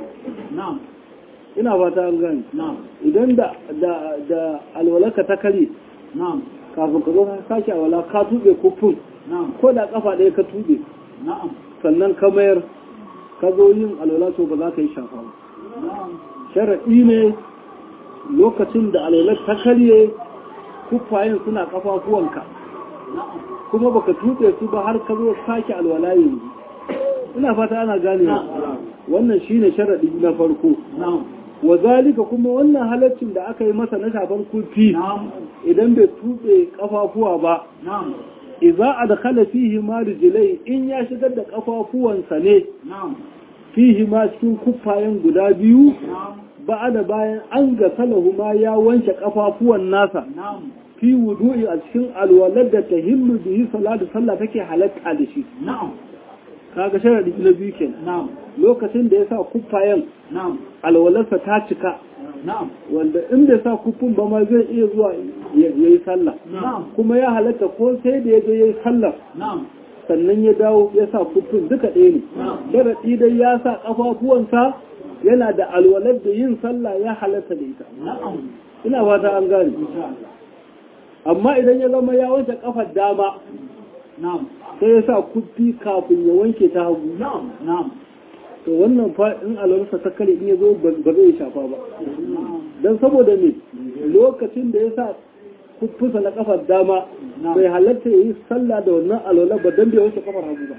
ina fata an gani idan da da alwalarka ta kare kafin ka zo sake alwala ka tube kufin ko da kafa ɗaya ka tube sannan kamayar ka zo yin alwala to ba za ka yi shafa ba sharaɗi ne lokacin da alwalar ta karye kufayen suna kafafuwanka kuma baka tuɗe su ba har ka zo sake alwala yanzu ina fata ana gane wannan shine sharaɗi na farko wa zalika kuma wannan halaccin da aka yi masa na shafar kufi idan bai tuɗe kafafuwa ba idza adkhala fihi ma rijlai in ya shigar da kafafuwansa ne نعم fihi ma cikin kuffayen guda biyu نعم ba'ada bayan an ga salahu ma ya wanke kafafuwan nasa نعم fi wudu'i a cikin alwalar da tahillu bihi salatu sallah take halatta da shi نعم kaga sharadi na biyu kenan نعم lokacin da ya sa kuffayen نعم alwalarsa ta cika نعم wanda in bai sa kuffin ba ma zai iya zuwa ya yi sallah نعم kuma ya halatta ko sai da ya je ya yi sallah نعم sannan ya dawo ya sa kuffin duka ɗaya ne sharaɗi dai ya sa ƙafafuwansa yana da alwalar da yin sallah ya halatta da ita نعم ina fata an gane إن شاء الله amma idan ya zama ya wanke kafar dama نعم sai ya sa kuffi kafin ya wanke ta hagu نعم نعم to wannan fa in alwalarsa ta kare in ya zo ba zai shafa ba don saboda ne lokacin da ya sa kuffusa na kafar dama bai halatta ya yi sallah da wannan alwalar ba don bai wanke kafar hagu ba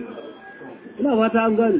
ina fata an gane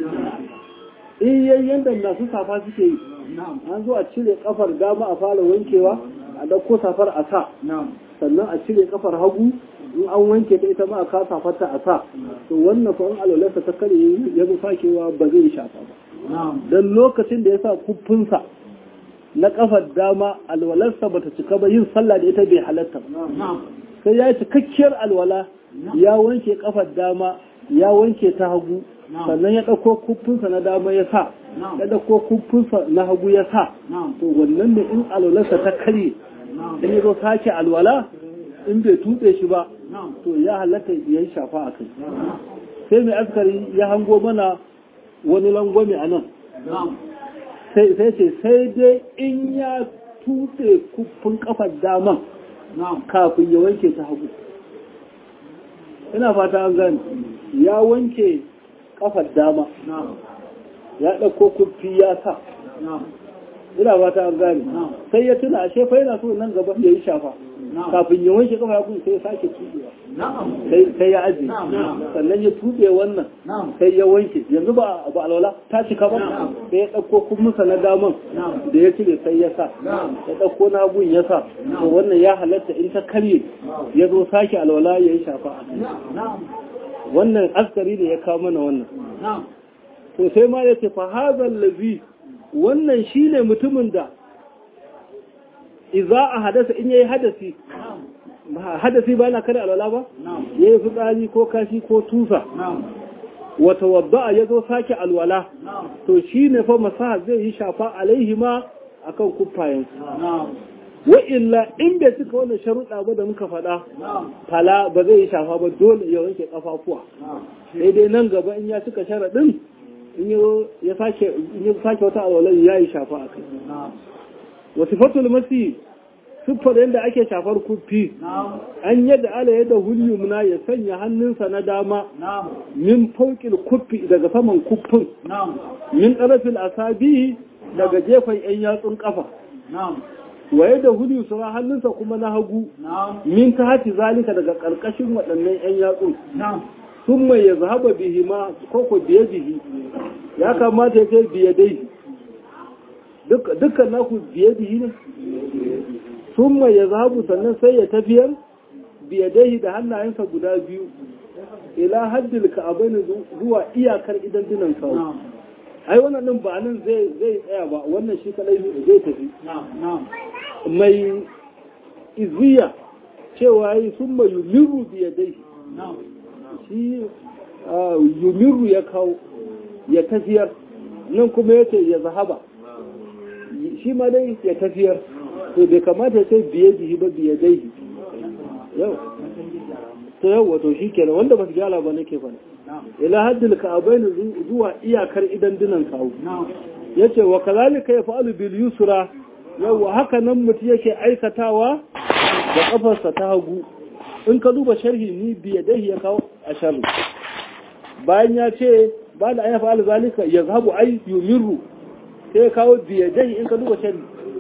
in yayi yanda masu safa suke yi نعم an zo a cire kafar dama a fara wankewa a dauko safar a sa نعم sannan a cire kafar hagu in an wanke ta ita ma a kasa fata a sa to wannan fa in alwalarsa ta kare ya zo sakewa ba zai shafa ba نعم dan lokacin da ya sa kuffinsa na kafar dama alwalarsa bata cika ba yin sallah da ita bai halatta ba نعم sai ya yi cikakkiyar alwala ya wanke kafar dama ya wanke ta hagu sannan ya ɗauko kuffinsa na dama ya sa ya ɗauko kuffinsa na hagu ya sa نعم to wannan ne in alwalarsa ta karye in ya zo sake alwala in bai tuɓe shi ba نعم to ya halatta ya yi shafa a kai sai mai askari ya hango mana wani langwame a nan نعم sai sai ce sai dai in ya tuɓe kuffin kafar daman نعم kafin ya wanke ta hagu ina fata an gani ya wanke kafar dama نعم ya ɗauko kuffi ya sa نعم ina fata an gani sai ya tuna ashe fa yana so nan gaba ya yi shafa kafin ya wanke kafa hagu sai ya sake tuɓewa نعم sai ya ajiye sannan ya tuɓe wannan نعم sai ya wanke yanzu ba ba alwala ta cika ba sai ya ɗauko kummusa na daman da ya cire sai ya sa ya ɗauko na hagun ya sa to wannan ya halatta in ta karye ya zo sake alwala ya yi shafa a kai نعم wannan askari da ya kawo mana wannan نعم to sai ma ya ce fa hazal lazi wannan shine mutumin da idza a hadasa in yayi hadasi ba hadasi ba na kare alwala ba نعم yayi fitsari ko kashi ko tusa نعم wa tawadda yazo sake alwala نعم to shine fa masaha zai yi shafa alaihi ma akan kuffayen نعم wa illa in bai cika wannan sharuɗa ba da muka faɗa نعم fala ba zai yi shafa ba dole ya wanke kafafuwa نعم sai dai nan gaba in ya cika sharaɗin in ya sake in ya sake wata alwalar ya yi shafa a kai نعم wa sifatul masi siffar yadda ake shafar kuffi نعم an yadda ala yadda hulyumna ya sanya hannunsa na dama نعم min fauqil kuffi daga saman kuffin نعم min tarafil asabi daga gefen yan yatsun kafa نعم wa yadda hulyu sura hannunsa kuma na hagu نعم min tahti zalika daga karkashin waɗannan yan yatsun نعم summa yazhaba bihi ma koko biyadihi ya kamata ya kai biyadai duk dukkan naku biyadihi ne summa yazhabu sannan sai ya tafiyar biyadai da hannayensa guda biyu ila haddil ka'abaini zuwa iyakar idan dinan sawu نعم ai wannan din ba nan zai zai tsaya ba wannan shi kadai zai tafi نعم نعم mai iziya cewa yi summa yumiru biyadai نعم shi yumiru ya kawo ya tafiyar nan kuma ya ce ya zahaba shi ma dai ya tafiyar to bai kamata ya ce biye jihi ba biye dai yau to yau wato shi kenan wanda ba su gyala ba nake fana ila haddil ka'abain zuwa iyakar idan dinan kawo yace wa kazalika yaf'alu bil yusra yau haka nan mutum yake aikatawa da kafarsa ta hagu in ka duba sharhi ni biye dai ya kawo a sharhi bayan ya ce ba da ayyar fa'al zalika ya zahabu ai yumiru sai kawo biyadai in ka duba shari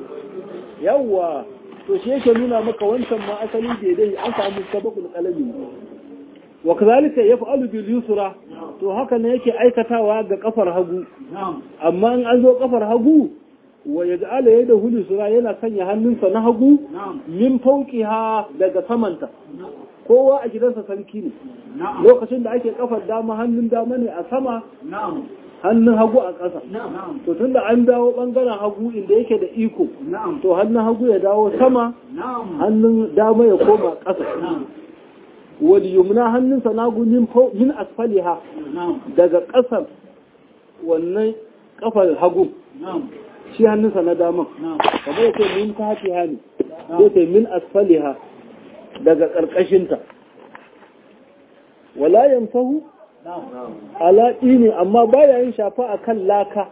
yawwa to shi yake nuna maka wancan ma asali biyadai an samu sababul qalami wa kazalika yaf'alu bil yusra to haka ne yake aikatawa ga kafar hagu amma in an zo kafar hagu wa yaj'ala yadahu yusra yana sanya hannunsa na hagu min fawqiha daga samanta kowa a gidansa sarki ne lokacin da ake kafar dama hannun dama ne a sama hannun hagu a ƙasa to tun da an dawo ɓangaren hagu inda yake da iko to hannun hagu ya dawo sama hannun dama ya koma ƙasa wal yumna hannunsa na gunin min asfaliha daga ƙasar wannan kafar hagu shi hannunsa na dama kamar yake min ta hafi hani yake min asfaliha daga ƙarƙashinta wala yamsahu ala ne amma baya yin shafa akan laka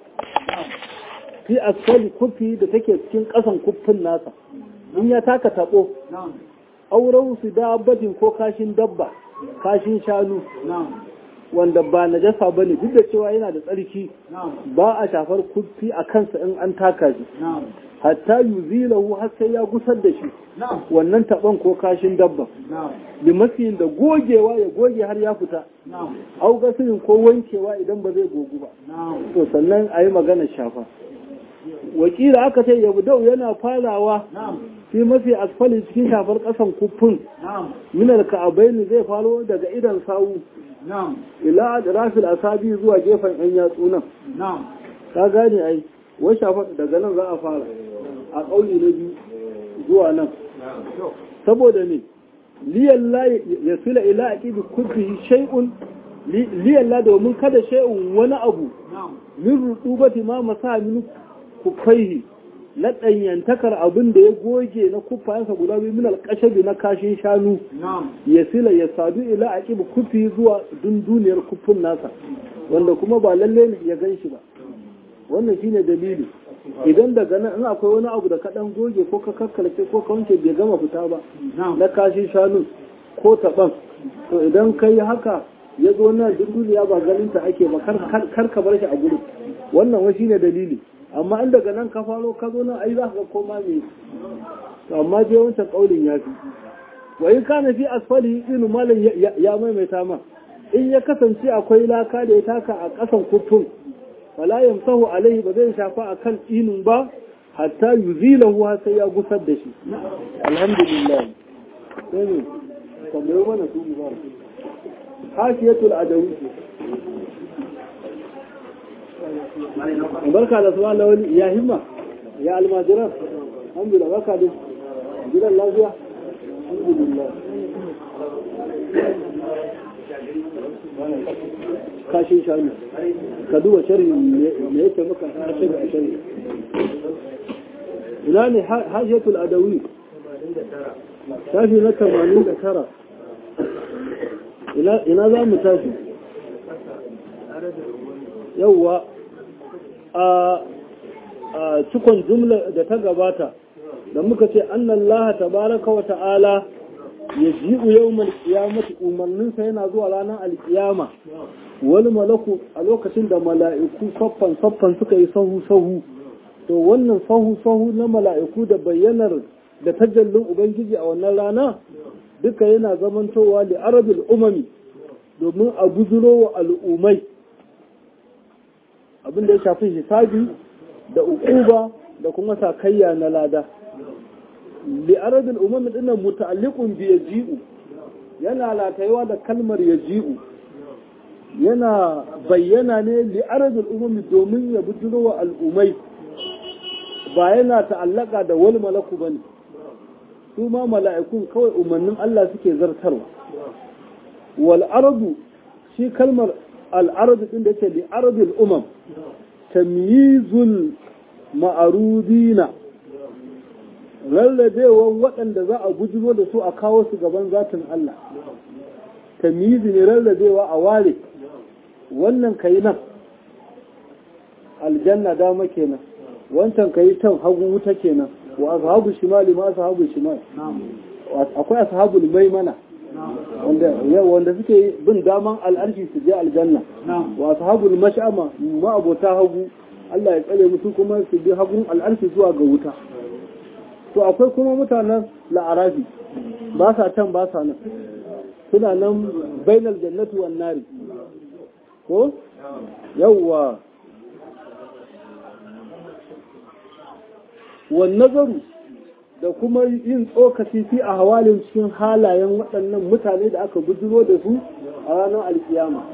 fi asfali kufi da take cikin ƙasan kuffin nasa in ya taka tabo auren su dabbatin ko kashin dabba kashin shanu wanda ba najasa bane duk da cewa yana da tsarki ba a shafar kufi a kansa in an taka shi hatta yuzilahu har sai ya gusar da shi wannan taban ko kashin dabba bi masiyin da gogewa ya goge har ya fita au gasirin ko wankewa idan ba zai gogu ba to sannan a yi magana shafa wakila aka ce yabdau yana farawa fi mafi asfali cikin shafar kasan kufin minar ka'abaini zai faro daga idan sawu ila rafil asabi zuwa gefen yan yatsu nan ka gane ai wai shafar daga nan za a fara a ƙauli na biyu zuwa nan saboda ne liyalla ya sila ila a ƙibi kurfihi shai'un liyalla domin kada shai'un wani abu min rutubati ma masa min kufaihi na ɗanyantakar abin da ya goge na kufayensa guda biyu min alƙashabi na kashin shanu ya sila ya sadu ila a ƙibi kufi zuwa dunduniyar kufin nasa wanda kuma ba lalle ne ya gan shi ba wannan shine dalili idan daga nan in akwai wani abu da ka dan goge ko ka kakkalce ko ka wanke bai gama fita ba na kashin shanu ko taban to idan kai haka ya zo na duniya ba ganinta ake ba kar ka bar shi a gurin wannan wani shine dalili amma in daga nan ka faro ka zo nan ai za ka koma me to amma dai wancan kaulin ya fi wa in kana fi asfali inu malan ya maimaita ma in ya kasance akwai laka da ya taka a kasan kufun wala yamsahu alaihi ba zai shafa akan inin ba hatta yuzilahu har sai ya gusar da shi alhamdulillah sai ne tambayo mana su mu ba hashiyatul adawi barka da suwa lawali ya himma ya almajiran alhamdulillah barka da gidan lafiya alhamdulillah kashin shanu ka duba sharhi me yake maka a shari a shari ina ne hajjatul adawi shafi na tamanin da tara ina za mu tashi yauwa a cikon jumla da ta gabata da muka ce annallaha tabaraka wa ta'ala ya ji'u yawmal qiyamati umarninsa yana zuwa ranar alkiyama wani malaku a lokacin da mala'iku saffan saffan suka yi sahu sahu to wannan sahu sahu na mala'iku da bayyanar da tajallin ubangiji a wannan rana duka yana zamantowa li arabil umami domin a buzuro wa al'umai abin da ya shafi hisabi da uquba da kuma sakayya na lada li arabil umami dinnan muta'alliqun bi yaji'u yana latayewa da kalmar yaji'u yana bayyana ne li arabil umami domin ya bujuro wa al'umai ba yana ta'allaka da wal malaku bane su ma mala'ikun kawai umarnin Allah suke zartarwa wal ardu shi kalmar al ardu din da yake li arabil umam tamyizul ma'arudina rarrabewan waɗanda za a bujiro da su a kawo su gaban zatin Allah tamyizi ne rarrabewa a ware wannan kai nan aljanna dama kenan wancan kai tan hagu wuta kenan wa ashabu shimali ma ashabu shimal akwai ashabul maimana wanda wanda suke bin daman al'arshi su je aljanna wa ashabul mash'ama ma abota hagu Allah ya tsare musu kuma su bi hagun al'arshi zuwa ga wuta to akwai kuma mutanen la'arafi ba sa can ba sa nan suna nan bainal jannati wan nari ko yawwa wan nazaru da kuma yin tsokaci fi a hawalin cikin halayen waɗannan mutane da aka bujiro da su a ranar alkiyama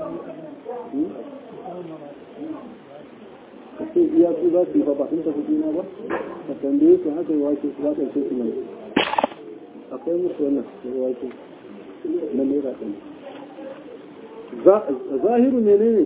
ka ce iya su za su yi ba sun tafi juna ba ka tambaye su haka yi wake su za ka ce su mai akwai musu wannan ya wake na naira ɗan zahiru ne ne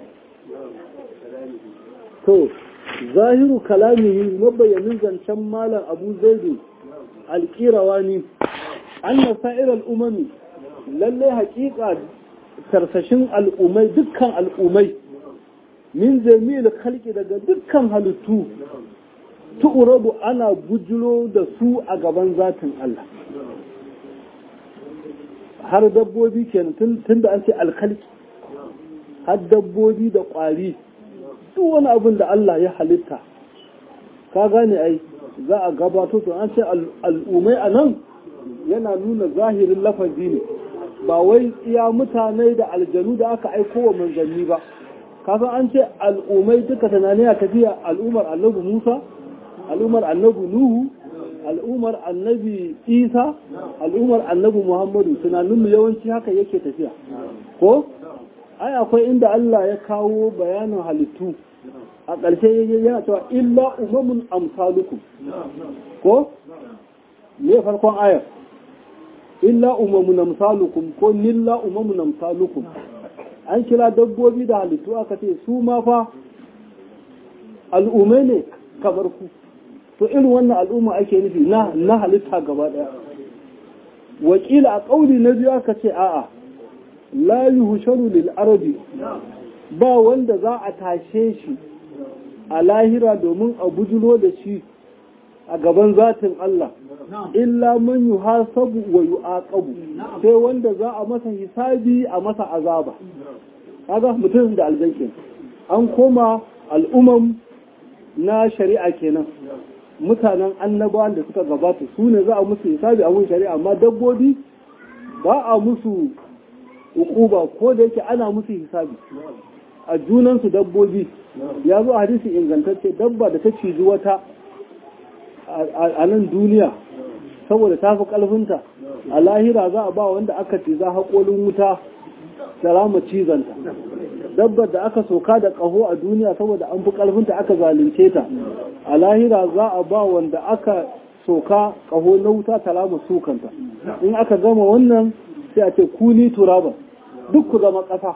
to zahiru kalamihi mabayanin zancen malam abu zaidu alƙirawani an na sa'irar umami lallai haƙiƙa tarsashin al'umai dukkan al'umai min jami'il khalqi daga dukkan halittu tu'rabu ana bujiro da su a gaban zatin Allah har dabbobi kenan tun da an ce alkhalqi har dabbobi da ƙwari duk wani abin da Allah ya halitta ka gane ai za a gabato to an ce al'umai a nan yana nuna zahirin lafazi ne ba wai iya mutane da aljanu da aka aiko wa manzanni ba kafin an ce al'umai duka tunani a tafiya al'umar annabi Musa al'umar annabi Nuhu al'umar annabi Isa al'umar annabi Muhammadu tunaninmu yawanci haka yake tafiya ko ai akwai inda Allah ya kawo bayanin halittu a ƙarshe yana cewa illa umamun amsalukum ko me farkon ayar illa umamun amsalukum ko nilla umamun amsalukum an kira dabbobi da halittu aka ce su ma fa al'ummai ne kamar ku to irin wannan al'umma ake nufi na na halitta gaba daya wakila a kauli na biyu aka ce a'a la yuhsharu lil arabi ba wanda za a tashe shi a lahira domin a bujulo da shi a gaban zatin Allah illa man yuhasabu wa yu'aqabu sai wanda za a masa hisabi a masa azaba kaga mutum da aljankin an koma al'umam na shari'a kenan mutanen annabawan da suka gabata su ne za a musu hisabi a mun shari'a amma dabbobi ba a musu uquba ko da yake ana musu hisabi a junansu dabbobi ya zo a hadisi ingantacce dabba da ta ciji wata a nan duniya saboda ta fi ƙalfinta a lahira za a ba wanda aka ciza haƙolin wuta da rama cizanta dabbar da aka soka da ƙaho a duniya saboda an fi ƙalfinta aka zalunce ta a lahira za a ba wanda aka soka ƙaho na wuta ta rama sukanta in aka gama wannan sai a ce kuni turaba duk ku zama ƙasa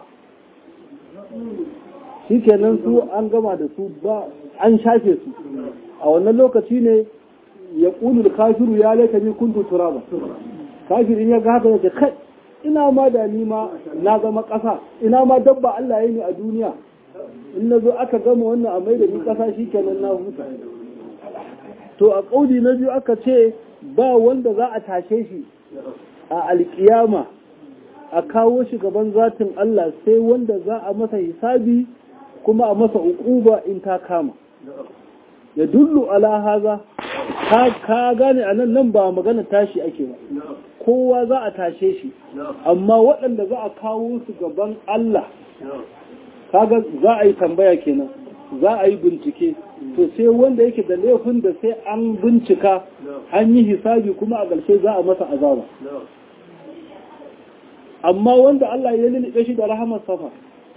shi kenan su an gama da su ba an shafe su a wannan lokaci ne ya ƙunul kafiru ya laita ni kuntu turaba kafirin ya ga haka ya ce kai ina ma da ni ma na zama ƙasa ina ma dabba Allah ya yi ni a duniya in na zo aka gama wannan a mai da ni ƙasa shi kenan na huta to a ƙaudi na biyu aka ce ba wanda za a tashe shi a alƙiyama a kawo shi gaban zatin Allah sai wanda za a masa hisabi kuma a masa uquba in ta kama ya dullu ala haza ka gane a nan nan ba magana tashi ake ba kowa za a tashe shi amma waɗanda za a kawo su gaban Allah kaga za a yi tambaya kenan za a yi bincike to sai wanda yake da laifin da sai an bincika an yi hisabi kuma a ƙarshe za a masa azaba amma wanda Allah ya lulluɓe shi da rahamar safa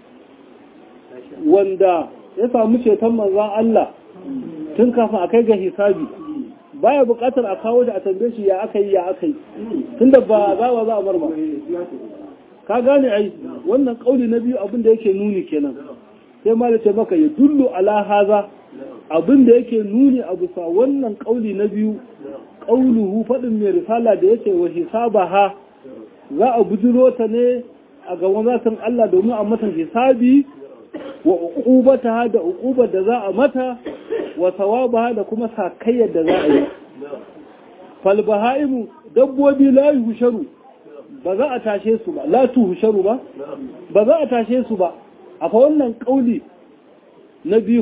wanda ya samu ceton manzan Allah tun kafin a kai ga hisabi baya buƙatar a kawo da a tambaye shi ya aka yi ya aka yi tunda ba za ba za a bar ba ka gane ai wannan kauli na biyu abin da yake nuni kenan sai ma da ce maka ya dullu ala haza abin da yake nuni a bisa wannan kauli na biyu kauluhu faɗin mai risala da yake wa hisabaha za a bujiro ta ne a gaban zatin Allah domin a mata hisabi wa uqubataha da uqubar da za a mata wa sawabaha da kuma sakayyar da za a yi fal bahaimu dabbobi la yuhsharu ba za a tashe su ba la tuhsharu ba ba za a tashe su ba a fa wannan kauli na biyu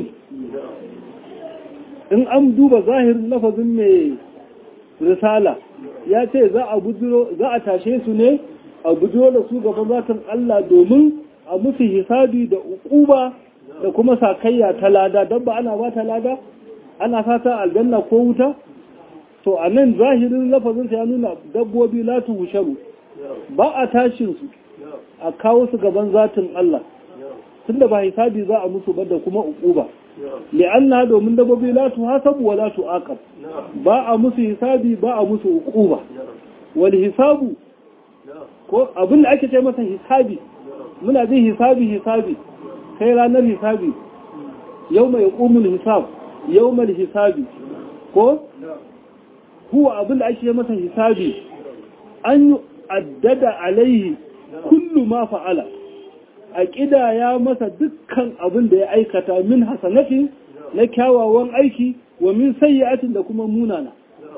in an duba zahirin lafazin mai risala ya ce za a bujiro za a tashe su ne a bujiro da su gaban zatin Allah domin a musu hisabi da uquba da kuma sakayya ta lada don ba ana ba ta lada ana fata aljanna ko wuta to a nan zahirin lafazin ya nuna dabbobi la tuhsharu ba a tashin su a kawo su gaban zatin Allah tunda ba hisabi za a musu ba da kuma uquba li'anna domin dabbobi la tuhasabu wa la tu'aqab ba a musu hisabi ba a musu uquba wal hisabu ko abin da ake ce masa hisabi muna jin hisabi hisabi kai ranar hisabi yawma yaqumul hisab yawmal hisabi ko huwa abin da ake ce masa hisabi an addada alaihi kullu ma fa'ala a ƙidaya masa dukkan abin da ya aikata min hasanati na kyawawan aiki wa min sayyi'atin da kuma munana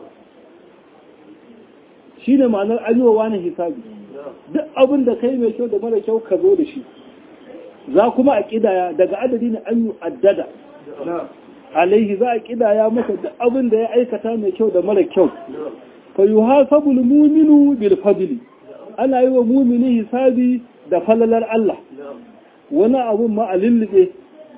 shine ma'anar ayyuwa na hisabi duk abin da kai mai kyau da mara kyau ka zo da shi za kuma a ƙidaya daga adadi ne an yi addada alaihi za a ƙidaya masa duk abin da ya aikata mai kyau da mara kyau fa yuhasabul mu'minu bil fadli ana yi wa mu'mini hisabi da falalar Allah wani abun ma a lullube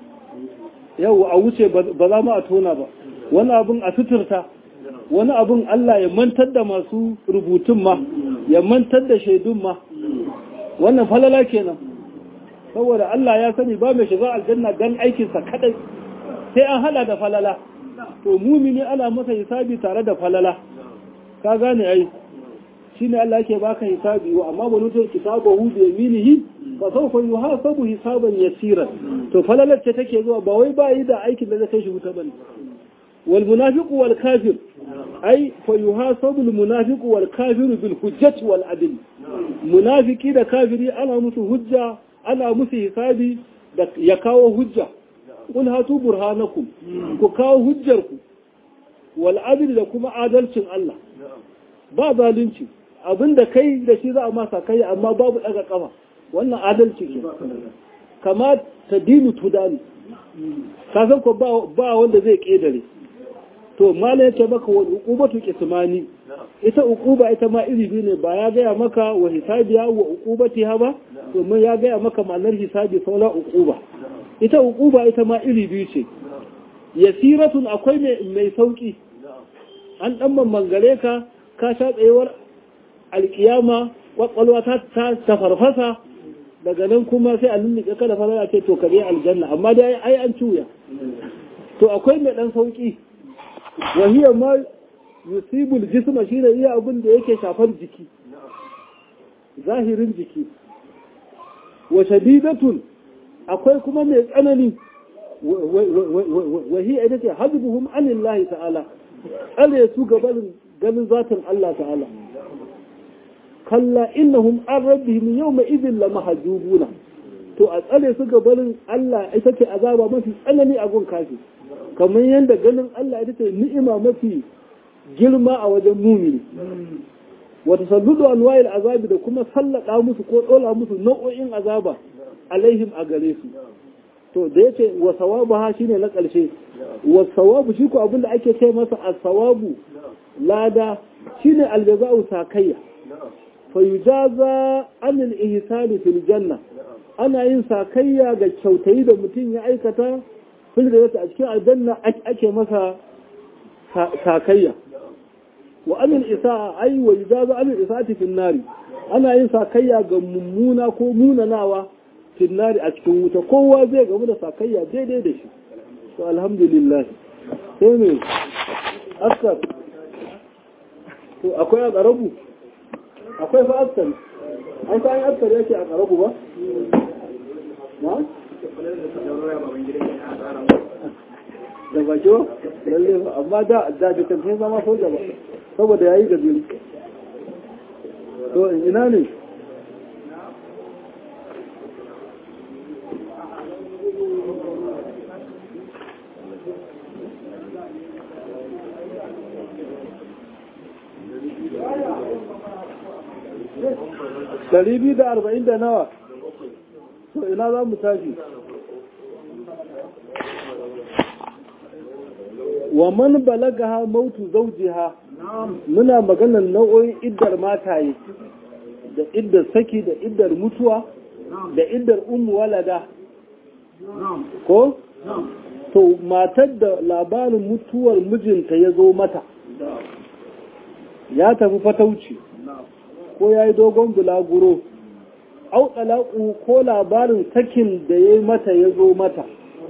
yau a wuce ba za mu a tona ba wani abun a suturta wani abun Allah ya mantar da masu rubutun ma ya mantar da shaidun ma wannan falala kenan saboda Allah ya sani ba mai shiga aljanna dan aikinsa kadai sai an hada da falala to mumini ana masa hisabi tare da falala ka gane ai shine Allah yake baka hisabi wa amma wani to kitabahu bi yaminihi fa sawfa yuhasabu hisaban yasiran to falalar ce take zuwa ba wai ba yi da aikin da zai kai shi wuta bane wal munafiqu wal kafir ai fa yuhasabu al munafiqu wal kafir bil hujjati wal adl munafiki da kafiri ana musu hujja ana musu hisabi da ya kawo hujja kun hatu burhanakum ku kawo hujjarku wal adl da kuma adalcin Allah ba zalunci abinda kai da shi za a masa kai amma babu daga kafa wannan adalci ke kama ta dinu tudani ka san ko ba wanda zai kedare to malai yake maka wa uqubatu qismani ita uquba ita ma iri biyu ne ba ya gaya maka wa hisabiya wa uqubatiha ba domin ya gaya maka ma'anar hisabi saula uquba ita uquba ita ma iri biyu ce yasiratun akwai mai sauki an dan mangare ka ka sha tsayuwar alkiyama kwakwalwa ta ta farfasa daga nan kuma sai a lullube ka da fara ce to kare aljanna amma dai ai an ciya to akwai mai dan sauki wa hiya ma yusibul jisma shine iya abin da yake shafar jiki zahirin jiki wa shadidatun akwai kuma mai tsanani wa hiya ita ce hadbuhum anillahi ta'ala tsare su gaban ganin zatin Allah ta'ala kalla innahum an rabbihim yawma idhin lamahjubuna to a tsare su gaban Allah ita ce azaba mafi tsanani a gun kafi kamar yanda ganin Allah ita ce ni'ima mafi girma a wajen mumini wa tasalludu anwa'il azabi da kuma sallada musu ko dola musu nau'o'in azaba alaihim a gare su to da yace wa sawabu ha shine na ƙarshe wa sawabu shi ko abinda ake ce masa as-sawabu lada shine aljaza'u sakayya fa yujaza anil ihsani fil janna ana yin sakayya ga kyautayi da mutum ya aikata fil da a cikin aljanna ake masa sakayya wa anil isa'a ay wa yujaza anil isa'ati fil nari ana yin sakayya ga mummuna ko munanawa fil nari a cikin wuta kowa zai gamu da sakayya daidai da shi to alhamdulillah sai me askar to akwai a ƙarabu akwai fa askar an sa yin askar yake a ƙarabu ba na? da ba kiwa? lalle ba amma da da jikin zama soja ba saboda ya yi gajiru to ina ne? Dari biyu da arba'in da nawa to ina za mu tashi wa man balagaha mautu zawjiha muna maganar nau'o'in iddar mataye da iddar saki da iddar mutuwa da iddar ummu walada ko to matar da labarin mutuwar mijinta ya zo mata ya tafi fatauci ko ya yi dogon bulaguro au talaku ko labarin sakin da ya yi mata ya zo mata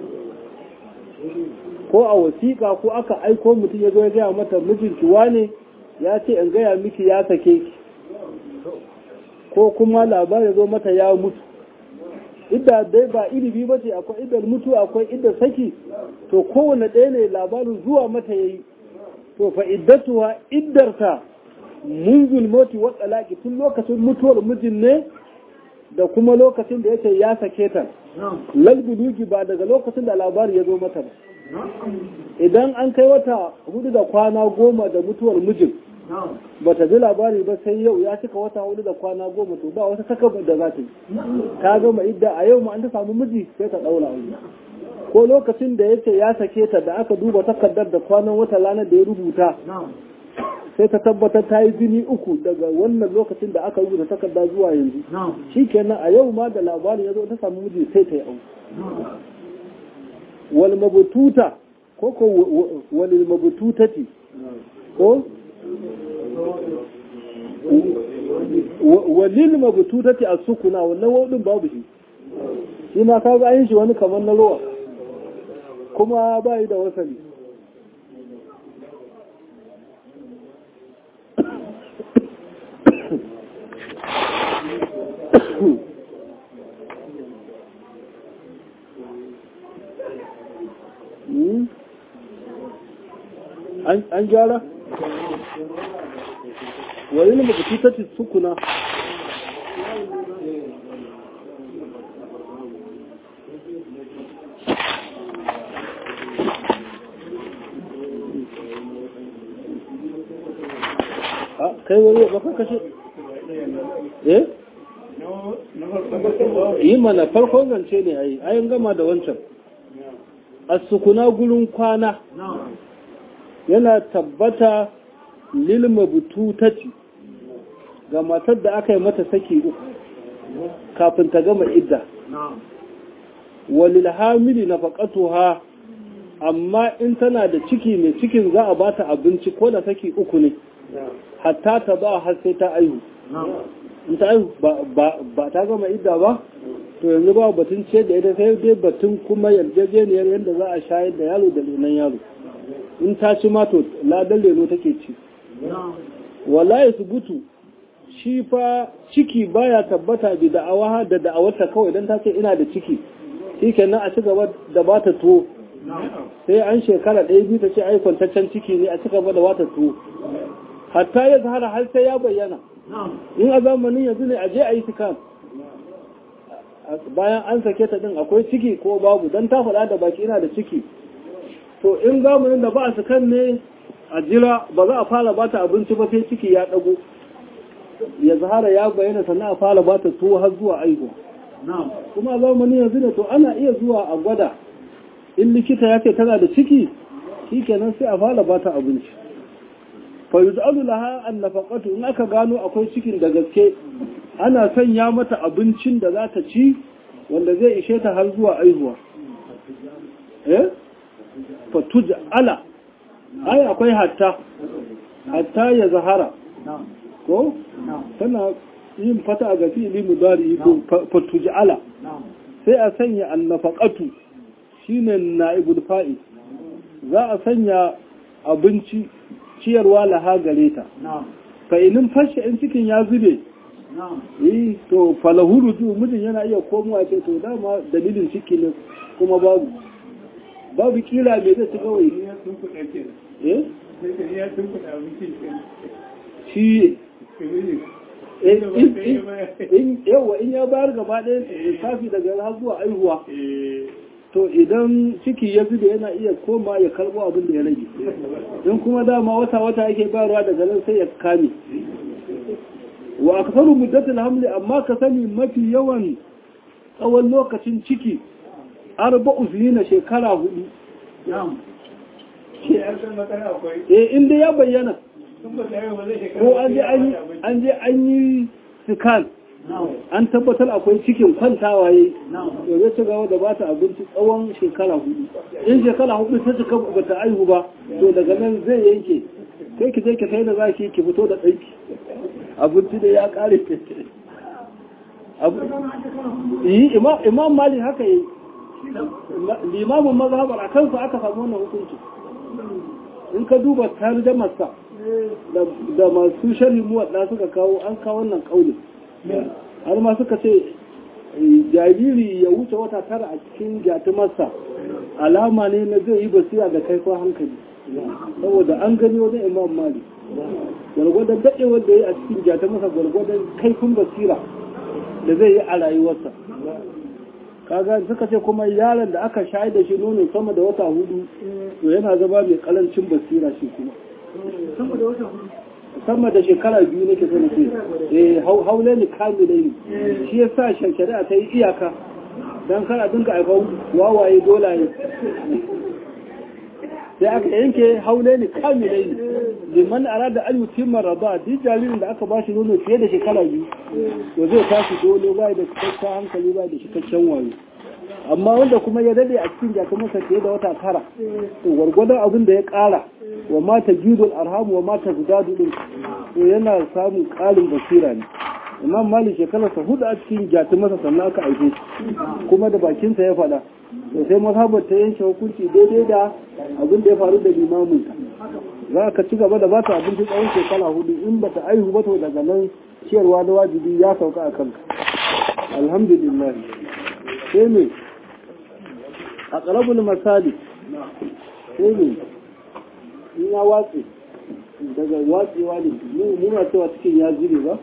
ko a wasiƙa ko aka aiko mutum ya zo ya gaya mata mijinki wane ya ce in gaya miki ya sake ki ko kuma labarin ya zo mata ya mutu idda dai ba iri biyu ba ce akwai iddar mutu akwai iddar saki to kowane ɗaya ne labarin zuwa mata ya yi to fa iddatuwa iddarta munzul moti wa talaqi tun lokacin mutuwar mijin ne da kuma lokacin da yace ya sake ta lal bulugi ba daga lokacin da labari ya zo mata ba idan an kai wata hudu da kwana goma da mutuwar mijin bata ji labari ba sai yau ya cika wata hudu da kwana goma to ba wata saka da za ta yi ta gama idda a yau ma an ta samu miji sai ta daura aure ko lokacin da yace ya sake ta da aka duba takardar da kwanan wata ranar da ya rubuta sai ta tabbatar ta yi jini uku daga wannan lokacin da aka rubuta takarda zuwa yanzu shikenan a yau ma da labarin ya zo ta samu miji sai ta yi aure wal mabututa ko ko walil mabututati ko walil mabututati as-sukuna wannan wadin babu shi shi ma kaga ayin shi wani kamar na ruwa kuma bai da wasali an gyara wani ne mafi tattalin sukuna a kai wani ba kan kashe eh yi mana farkon zance ne a yi ayin gama da wancan a sukuna gurin kwana yana tabbata lil mabututati ga matar da aka yi mata saki uku kafin ta gama idda walil hamili nafaqatuha amma in tana da ciki mai cikin za a bata abinci ko da saki uku ne hatta ta ba har sai ta aihu in ta aihu ba ta gama idda ba to yanzu ba batun ce da ita sai dai batun kuma yarjejeniyar yadda za a shayar da yaro da lenon yaro in ta ci ma to ladan leno take ci wala ya subutu shi fa ciki baya tabbata bi da'awa da da'awarta kawai dan ta ce ina da ciki shikenan a ci gaba da bata tuwo sai an shekara ɗaya biyu ta ce ai kwantaccen ciki ne a ci gaba da bata tuwo hatta ya zahara har sai ya bayyana in a zamanin yanzu ne a je a yi sikan bayan an sake ta din akwai ciki ko babu dan ta faɗa da baki ina da ciki to in zamanin da ba a sikan ne a jira ba za a fara bata abinci ba sai ciki ya ɗago ya zahara ya bayyana sannan a fara bata tuwo har zuwa aihuwa kuma zamanin yanzu ne to ana iya zuwa a gwada in likita ya ce tana da ciki shikenan sai a fara bata abinci fa yuz'alu laha an nafaqatu in aka gano akwai cikin da gaske ana sanya mata abincin da za ta ci wanda zai ishe ta har zuwa aihuwa eh fa tuj'ala ai akwai hatta hatta ya zahara ko tana yin fata a gafi ilimu dari fa tuj'ala sai a sanya an nafaqatu shine na'ibul fa'il za a sanya abinci ciyarwa laha gare ta fa inin fashe in cikin ya zube eh to falahu ruju mijin yana iya komowa ce to dama dalilin ciki ne kuma babu babu kila me zai ci kawai eh shi in yawa in ya bayar gaba ɗaya lissafi daga har zuwa aihuwa to idan ciki ya zube yana iya koma ya karbo abin da ya rage don kuma dama wata-wata yake bayarwa daga nan sai ya kame wa aksaru muddatul hamli amma ka sani mafi yawan tsawon lokacin ciki arba'u zinina shekara hudu eh inda ya bayyana ko an je an je an yi scan an tabbatar akwai cikin kwantawa yayi to zai ci gaba da ba ta abinci tsawon shekara hudu in shekara hudu ta cika ba ta aihu ba to daga nan zai yanke sai ki je ki sai da zaki ki fito da ɗanki abinci da ya ƙare yi imam malik haka yi limamin mazhabar a kansu aka samu wannan hukunci in ka duba tarjamarsa da masu sharhi muwadda suka kawo an kawo wannan kaulin har ma suka ce jariri ya wuce wata tara a cikin gyatumarsa alama ne na zai yi basira da kaifin hankali saboda an gani wajen imam malik gwargwadon daɗe wanda ya yi a cikin gyatumarsa gwargwadon kaifin basira da zai yi a rayuwarsa kaga suka ce kuma yaron da aka shayar da shi nono sama da wata hudu to yana zama mai karancin basira shi kuma sama da wata hudu sama da shekara biyu nake so nake eh haule ne kamilai ne shi yasa shari'a ta yi iyaka dan kana dinka aifa wawaye dolaye sai aka yanke haule ne kamilai ne liman arada an yutimma raba duk jaririn da aka bashi nono fiye da shekara biyu to zai tashi dole bai da cikakken hankali bai da cikakken wayo amma wanda kuma ya dade a cikin jakamarsa fiye da wata tara to gwargwadon abin da ya kara wa mata jidul arham wa mata zidadu din to yana samun karin basira ne imam malik shekararsa hudu a cikin jakamarsa sannan aka aike shi kuma da bakinsa ya faɗa to sai mazhabar ta yanke hukunci daidai da abin da ya faru da limamin za ka ci gaba da ba ta abinci tsawon shekara hudu in ba ta aihu ba to daga nan ciyarwa da wajibi ya sauka a kanka alhamdulillah sai me a ƙarabul misali sai ne in ya watse daga watsewa ne muna cewa cikin ya zire ba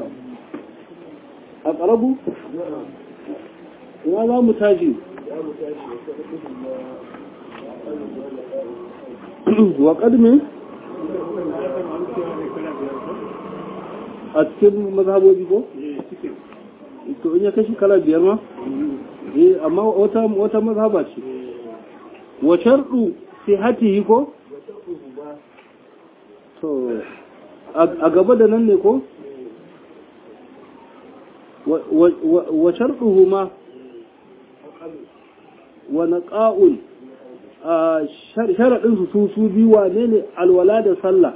a ƙarabu ina za mu tashi wa ƙadmi a cikin mazhabobi ko? to in ya kashi kala biyar ma? eh amma wata wata mazhaba ce wa sharɗu sihatihi ko? to a gaba da nan ne ko? wa sharɗuhu ma wa naqa'un sharaɗinsu su su biyu wane ne alwala da sallah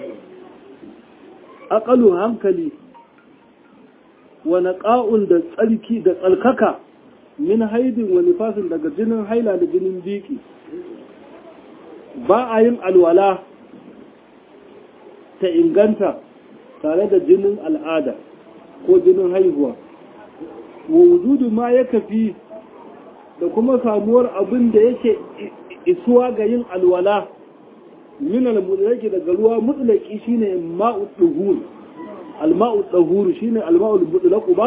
aqalu hankali wa naqa'un da tsarki da tsalkaka min haidin wa nifasin daga jinin haila da jinin biki ba a yin alwala ta inganta tare da jinin al'ada ko jinin haihuwa wa wujudu ma ya kafi da kuma samuwar abin da yake isuwa ga yin alwala min al-mutlaqi daga ruwa mutlaqi shine ma'u duhur al-ma'u duhur shine al-ma'u mutlaq ba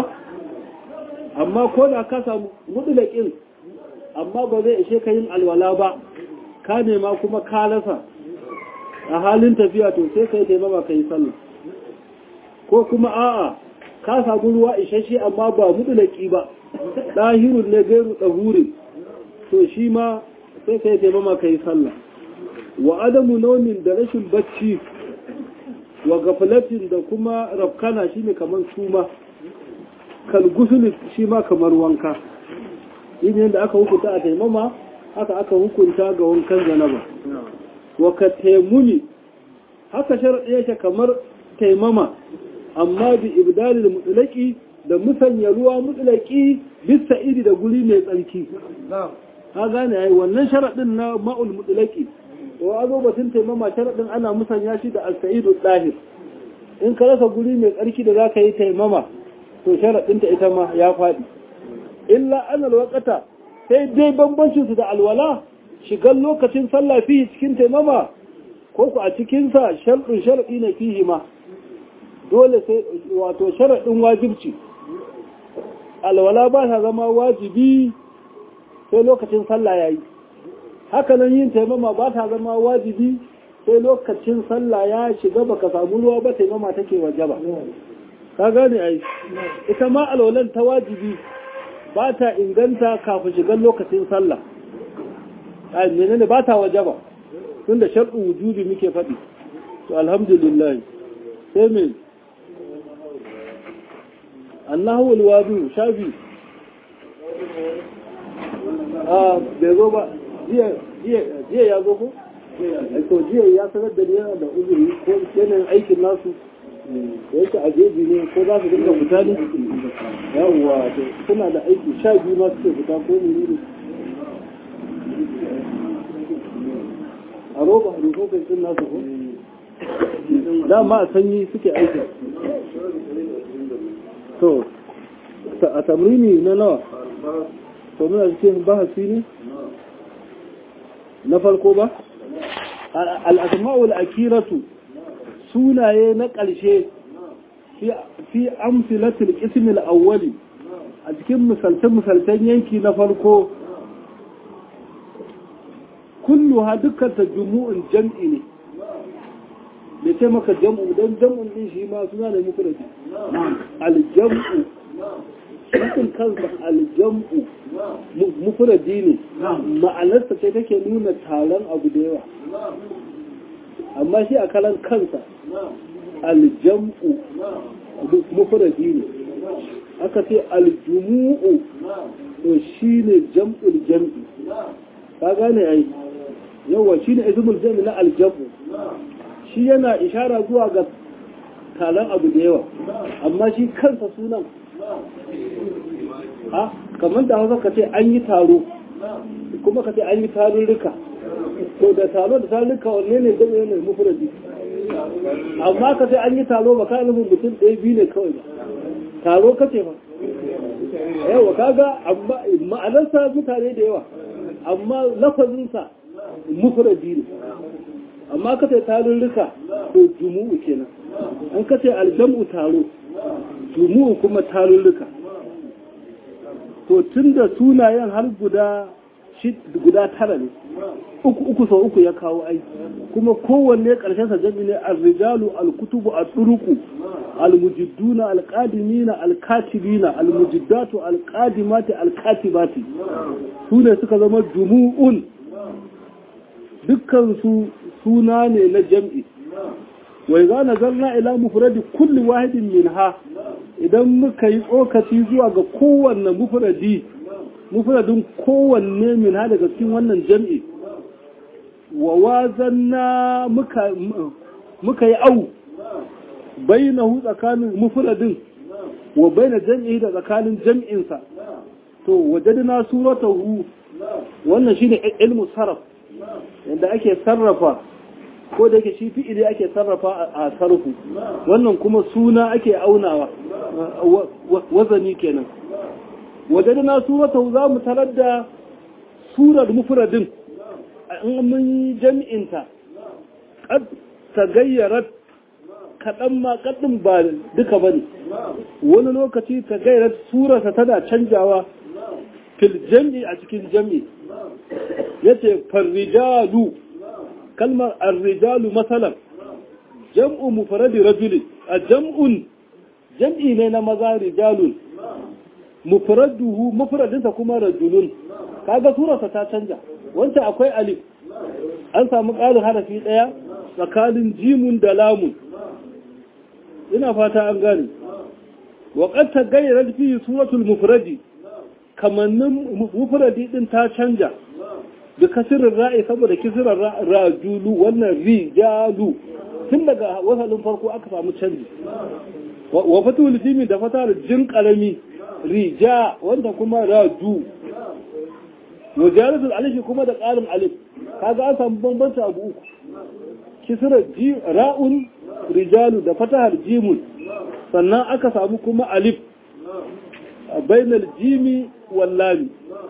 amma ko da ka samu mutlaqin amma ba zai ishe ka yin alwala ba ka nema kuma ka rasa a halin tafiya to sai kai taimama kai sallah ko kuma a'a ka samu ruwa isasshe amma ba mutlaqi ba dahirun ne gairu dahurin to shi ma sai kai taimama kai sallah wa adamu naumin da rashin bacci wa gafalatin da kuma rafkana shine kamar suma kal gusul shi ma kamar wanka yin yadda aka hukunta a taimama haka aka hukunta ga wankan janaba wa ka taimuni haka sharadi yake kamar taimama amma bi ibdalil mutlaqi da musanya ruwa mutlaqi bisa iri da guri mai tsarki ka gane ai wannan sharadin na ma'ul mutlaqi wa azo batun taimama sharadin ana musanya shi da al-sa'idu dahir in ka rasa guri mai tsarki da zaka yi taimama to sharadin ta ita ma ya fadi illa anal waqata sai dai bambancin su da alwala shigan lokacin sallah fi cikin taimama ko ku a cikin sa sharadin sharadi ne fihi ma dole sai wato sharadin wajibci alwala ba ta zama wajibi sai lokacin sallah yayi haka nan yin taimama ba ta zama wajibi sai lokacin sallah ya shiga baka samu ruwa ba taimama take wajaba ka gane ai ita ma alwalan ta wajibi ba ta inganta kafin shigar lokacin sallah ai menene ba ta wajaba tunda shar'u wujubi muke faɗi to alhamdulillah sai me Allahu alwadu shafi a bai zo ba jiya ya zo ko to jiya ya sanar da ni yana da uzuri ko yanayin aikin nasu da yake a jeji ne ko za su dinga fita ne yawwa suna da aiki sha biyu ma suke fita ko ne a roba a rufofin sun nasu ko dama a sanyi suke aiki to a tamrini na nawa to muna cikin bahasi ne na farko ba al'asma'ul akiratu sunaye na ƙarshe fi amsilatul ismil awwali a cikin misalce-misalcen yanki na farko kullu ha dukkan ta jumu'un jam'i ne da ce maka jam'u don jam'un din shi ma suna da muku da ji aljam'u cikin kansa aljam'u mufradi ne ma'anarsa sai take nuna taron abu da yawa amma shi a kalan kansa aljam'u mufradi ne aka ce aljumu'u to shine jam'ul jam'i ka gane ai yawa shine ismul jam'i na aljam'u shi yana ishara zuwa ga taron abu da yawa amma shi kansa sunan ha kamar da hausa ka ce an yi taro kuma ka ce an yi tarurruka to da taro da tarurruka wanne ne zama yana mufuradi amma ka ce an yi taro ba ka nufin mutum ɗaya biyu ne kawai ba taro ka ce ba yawa kaga amma ma'anarsa mutane da yawa amma lafazinsa mufuradi ne amma ka ce tarurruka to jumu'u kenan an ka ce aljam'u taro jumu'u kuma tarurruka to tun da sunayen har guda guda tara ne uku uku sau uku ya kawo ai kuma kowanne karshen sa jami ne ar-rijalu al-kutubu at-turuqu al-mujidduna al-qadimina al-katibina al-mujiddatu al-qadimati al-katibati sune suka zama jumu'un dukkan su suna ne na jam'i wa idza nazarna ila mufradi kulli wahidin minha idan muka yi tsokaci zuwa ga kowanne mufradi mufradin kowanne min ha daga cikin wannan jam'i wa wazanna muka muka yi au bainahu tsakanin mufradin wa baina jam'i da tsakanin jam'in sa to wajadna suratahu wannan shine ilmu sarf inda ake sarrafa ko da yake shi fi'ili ake sarrafa a sarfu wannan kuma suna ake aunawa wazani kenan wajadna suratahu za mu tarar da surar mufradin in mun jami'inta qad tagayyarat kadan ma kadin ba duka bane wani lokaci tagayyarat surarsa tana canjawa fil jam'i a cikin jam'i yace farrijalu kalmar ar-rijalu masalan jam'u mufradi rajulin a jam'un jam'i ne na maza rijalun mufraduhu mufradinsa kuma rajulun kaga surarsa ta canja wanda akwai alif an samu ƙarin harafi ɗaya tsakanin jimun da lamun ina fata an gane wa qad tagayyara fi suratul mufradi kamannin mufradi din ta canja da kasirin ra'i saboda kisirar rajulu wannan rijalu tun daga wasalin farko aka samu canji wa fatul jimi da fatar jin karami rija wanda kuma raju wajaratul alif kuma da ƙarin alif kaga an samu bambanci abu uku kisirar ji ra'un rijalu da fatahar jimun sannan aka samu kuma alif bainal jimi wal lam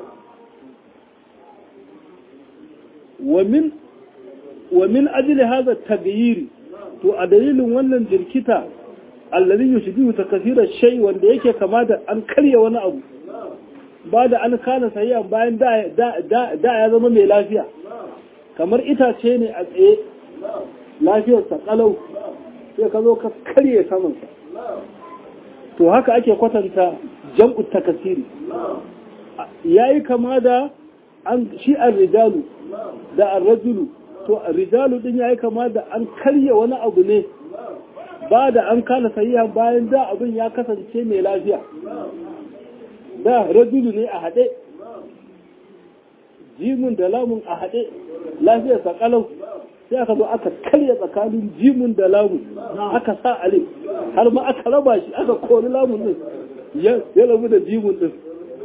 wa min wa min ajli hadha at-taghyir to a dalilin wannan jirkita alladhi yushbihu takthira shay wanda yake kama da an karya wani abu ba da an kana sayya bayan da da da ya zama mai lafiya kamar itace ne a tsaye lafiyarsa kalau sai ka zo ka karye samansa to haka ake kwatanta jam'u takasiri yayi kama da an shi ar-rijalu da ar-rajulu to ar-rijalu din yayi kama da an karye wani abu ne ba da an kana sayya bayan da abin ya kasance mai lafiya da rajulu ne a haɗe jimin da lamun a haɗe lafiyarsa kalau sai aka zo aka karya tsakanin jimun da lamun aka sa alif har ma aka raba shi aka kori lamun din ya rabu da jimun din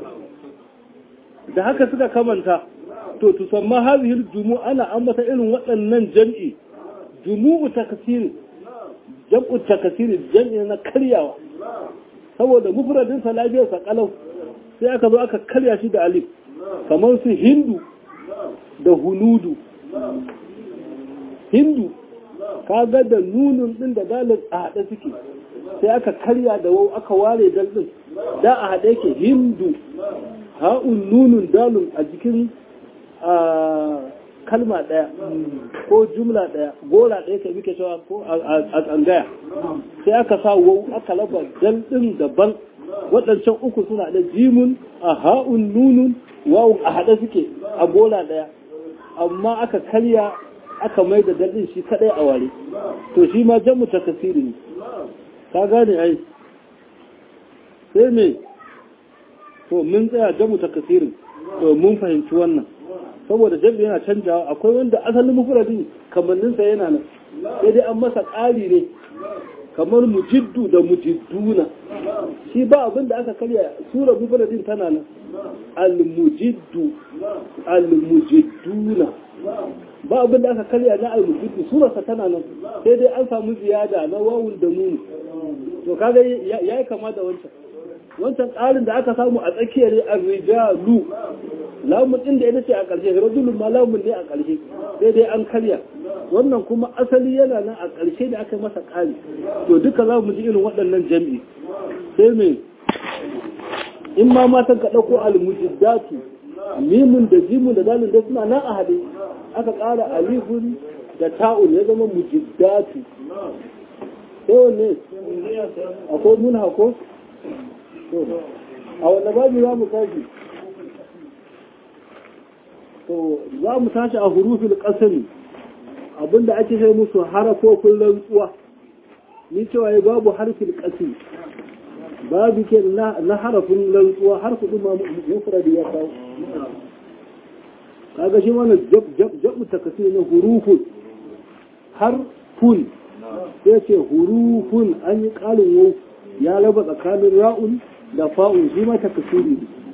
da haka suka kamanta to tusamma hadhihi jumu ana ambata irin waɗannan jam'i jumu'u takasir jam'u takasir jam'i na karyawa saboda mufradin sa lafiyar sa kalau sai aka zo aka karya shi da alif kamar su hindu da hunudu hindu kaga da nunun din da dalil a haɗe suke sai aka karya da wau aka ware dal din da a haɗe yake hindu ha'un nunun dalun a jikin kalma ɗaya ko jumla ɗaya gora ɗaya ka muke cewa ko a tsangaya sai aka sa wau aka laba dal din daban waɗancan uku suna da jimun a ha'un nunun wawun a haɗe suke a gora ɗaya amma aka karya aka mai da dalin shi kadai a ware to shi ma jamu takasiri ne ka gane ai sai me to mun tsaya jamu takasirin to mun fahimci wannan saboda jami yana canjawa akwai wanda asalin mufradin kamannin sa yana nan sai dai an masa ƙari ne kamar mujiddu da mujidduna shi ba abin da aka karya sura mufradin tana nan al-mujiddu al-mujidduna ba abin da aka karya na al-mujiddu surarsa tana nan sai dai an samu ziyada na wawun da nunu to kaga yayi kama da wancan wancan tsarin da aka samu a tsakiyar ar-rijalu lamun din da ita ce a ƙarshe rajulun ma lamun ne a ƙarshe sai dai an karya wannan kuma asali yana nan a ƙarshe da aka masa ƙari to duka za mu ji irin waɗannan jami'i sai me in ma matan ka ɗauko al-mujiddatu mimun da jimun da dalin da suna nan a hade aka ƙara alifun da ta'un ya zama mujiddatu sai wanne akwai mun hako a wanda babu za mu tashi to za mu tashi a hurufin ƙasari abinda ake sai musu harafofin rantsuwa ni cewa ya babu harfin ƙasari babu ke na harafin rantsuwa har kudu ma mufradi ya kawo kaga shi wannan jab jab jab takasir na hurufun harfun sai ce hurufun an yi ƙalin wau ya raba tsakanin ra'un da fa'un shi ma takasiri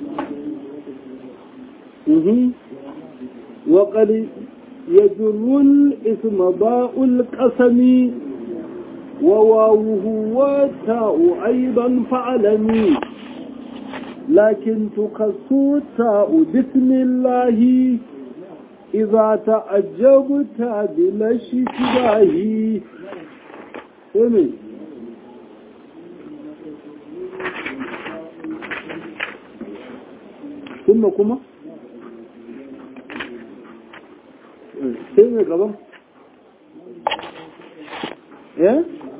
ne wa qad yajru al-isma ba'ul qasami wa wawuhu wa ta'u aidan fa'alami lakin tukassu ta'u bismillahi idza ta'ajjabta bila shibhi amen kuma kuma sai mai gaban eh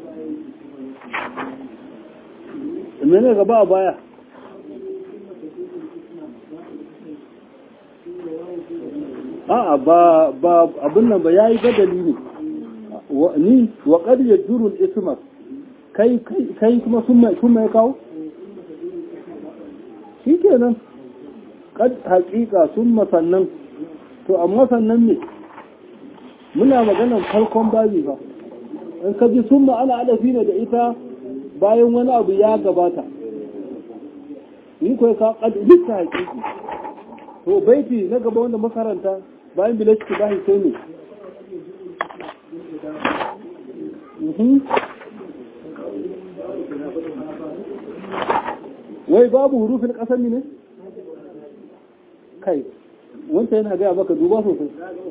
mene gaba a baya a'a ba ba abin nan ba yayi gadali ne ni wa qad yajrul isma kai kai kuma sun mai kuma ya kawo shikenan kad haƙiƙa sun masannan to amma sannan ne muna maganan farkon babi ba in ka ji sun ana adafi ne da ita bayan wani abu ya gabata in kai ka kad lissa haƙiƙi to baiti na gaba wanda makaranta bayan bilashi bahi sai ne wai babu hurufin ƙasami ne kai wanta yana gaya baka duba sosai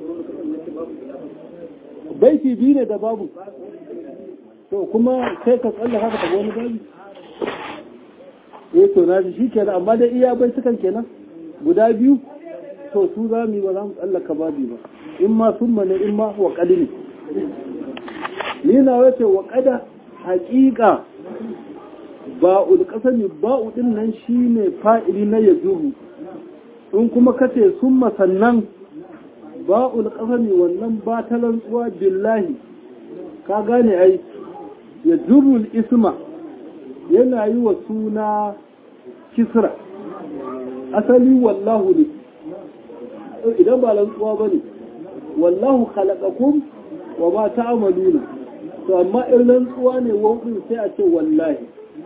baiti biyu ne da babu to kuma sai ka tsalla haka ta wani babu eh to na ji shi kenan amma dai iya bai sukan kenan guda biyu to su za mu yi ba za mu tsallaka babu ba in ma sun mane in ma wa ƙadi ne ni na wace wa ƙada haƙiƙa ba'ul ƙasami ba'u ɗin nan shi ne fa'ili na ya zuru in kuma kace sun masannan ba'ul ƙasami wannan ba ta rantsuwa billahi ka gane ai ya zurul isma yana yi wa suna kisra asali wallahu ne idan ba rantsuwa ba ne wallahu khalaqakum wa ma ta'maluna to amma in rantsuwa ne wawun sai a ce wallahi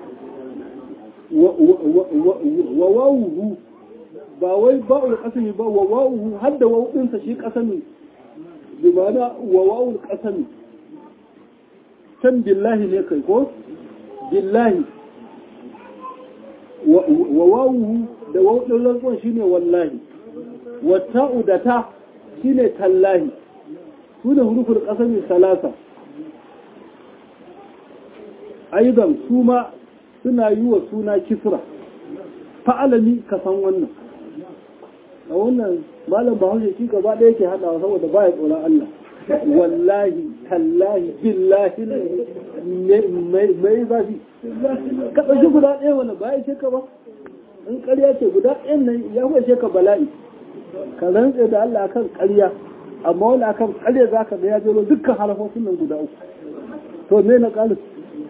wa wawuhu ba wai ba'ul qasami ba wa wawuhu hadda wawun sa shi qasami bi ma'ana wa wawul qasami san billahi ne kai ko billahi wa wawuhu da wawun rantsuwa shine wallahi wa ta'u da ta shine tallahi su da huruful qasami salasa aidan su ma suna yi wa suna kisra fa'alami ka san wannan a wannan malam bahaushe shi gaba ɗaya ke haɗawa saboda baya tsoron Allah wallahi tallahi billahi mai zafi ka ɗauki guda ɗaya wani baya ce ka ba in ƙarya ce guda ɗayan nan ya fashe ka bala'i ka rantse da Allah akan ƙarya amma wani akan ƙarya za ka ga ya jelo dukkan halafofin nan guda uku to me na ƙalin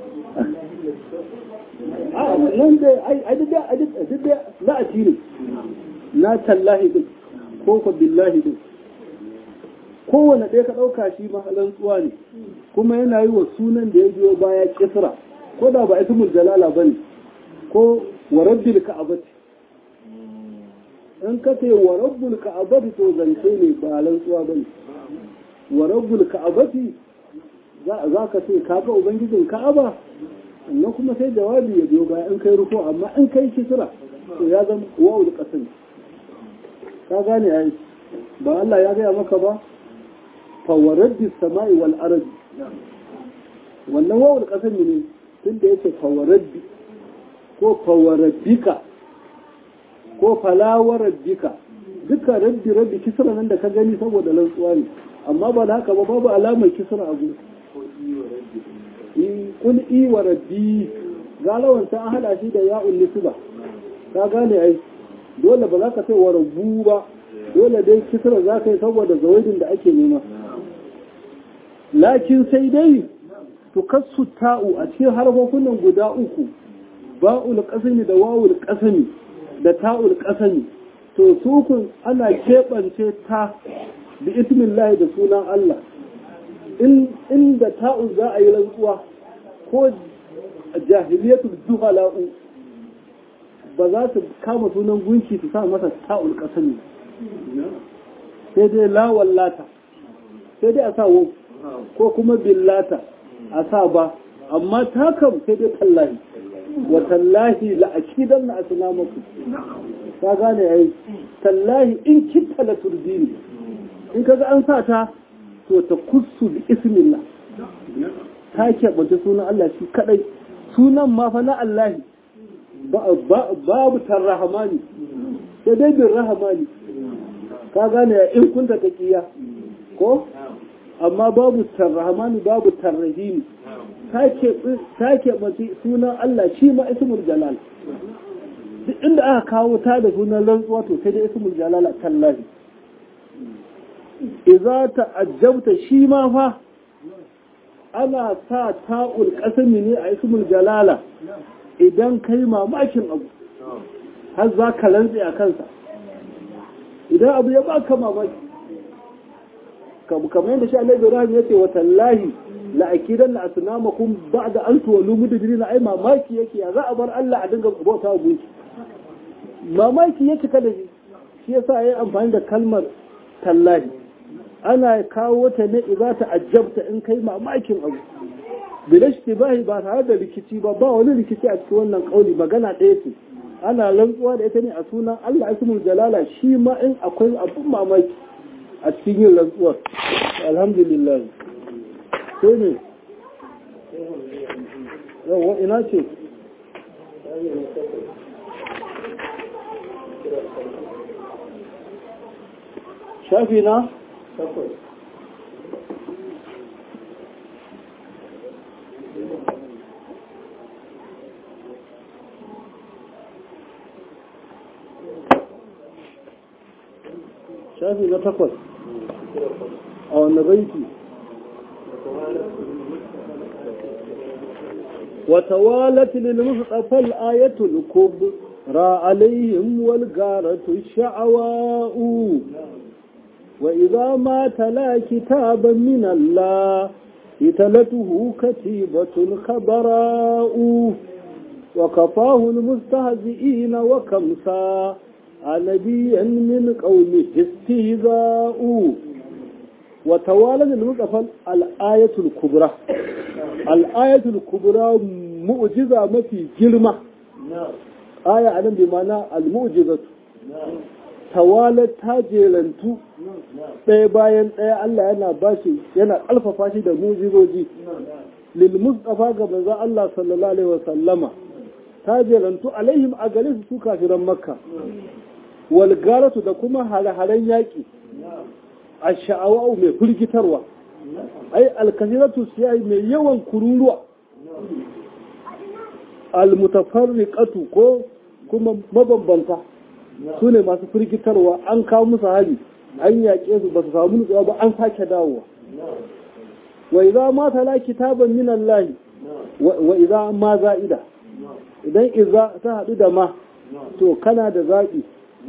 a nan dai a duk da za a cire na tallahi din ko ko billahi din kowane ɗaya ka ɗauka shi mahalan tsuwa ne kuma yana yi wa sunan da ya biyo baya kisra ko da ba ismul jalala bane ko wa rabbil ka'abati in ka ce wa rabbul ka'abati to zance ne ba rantsuwa bane wa rabbul ka'abati za ka ce ka ga ubangijin ka'aba sannan kuma sai jawabi ya biyo baya in kai ruko amma in kai kisra to ya zama wawul qasam ka gane ai ba Allah ya gaya maka ba fa waraddi samai wal ardi wannan wawul qasam ne tunda yake fa waraddi ko fa waraddika ko fala waraddika duka raddi raddi kisra nan da ka gani saboda lantsuwa ne amma ba da haka ba babu alamar kisra a gurin kun i wa rabbi galawan ta an hada shi da ya'ul nisba ka gane ai dole ba za ka sai wa rabbu ba dole dai kisra za ka yi saboda zawaidin da ake nema lakin sai dai tukassu ta'u a cikin harfofin nan guda uku ba'ul qasami da wawul qasami da ta'ul qasami to su kun ana keɓance ta bi ismillahi da sunan Allah inda ta'un za a yi rantsuwa ko jahiliyatul juhala'u ba za su kama sunan gunki su sa masa ta'ul qasami sai dai la wallata sai dai a sa wo ko kuma billata a sa ba amma ta kam sai dai tallahi wa tallahi la akidanna asnamakum ka gane ai tallahi in kitta la turdini in kaga an sa ta to ta kusu bi ismillah ta keɓance sunan Allah shi kadai sunan ma fa na Allah babu tarrahamani sai dai bin rahamani ka gane in kunta taqiya ko amma babu tarrahamani babu tarrahimi ta keɓance sunan Allah shi ma ismul jalal duk inda aka kawo ta da sunan rantsuwa to sai dai ismul jalal tallahi iza ta'ajjabta shi ma fa ana sa ta'ul qasami ne a ismul jalala idan kai mamakin abu har za ka rantsi a kansa idan abu ya baka mamaki kamar yadda shi Allah Ibrahim yace wa tallahi la akidan la asnamakum ba'da an tuwallu mudbirina ai mamaki yake ya za a bar Allah a dinga bauta gunki mamaki yake kada shi shi yasa yayi amfani da kalmar tallahi ana kawo ta ne idza ta ajabta in kai mamakin abu bilashtibahi ba tare da rikici ba ba wani rikici a cikin wannan kauli magana ɗaya ce ana rantsuwa da ita ne a sunan Allah ismul jalala shi ma in akwai abun mamaki a cikin yin rantsuwar alhamdulillah sai ne yawa ina ce shafi na shafi na takwas a wani baiti وتوالت للمصطفى الآية الكبرى عليهم والغارة الشعواء وإذا ما تلا كتابا من الله تلته كتيبة خبراء وكفاه المستهزئين وكمسا نبيا من قومه استهزاء وتوالد المصطفى الآية الكبرى الآية الكبرى معجزة ما في جرمة آية علم بمعنى المعجزة توالد تاجيلنتو ɗaya bayan ɗaya Allah yana bashi yana alfafa shi da mujizoji lil mustafa ga manzo Allah sallallahu alaihi wasallama tajirantu alaihim a gare su kafiran makka wal garatu da kuma halahalan yaki ash-sha'awa mai firgitarwa ai al-kasiratu siyai mai yawan kururuwa al-mutafarriqatu ko kuma mabambanta sune masu firgitarwa an kawo musu hali an yaƙe su ba su samu nutsuwa ba an sake dawowa wa idza ma tala kitaban min Allah wa idza ma za'ida idan idza ta hadu da ma to kana da zaɓi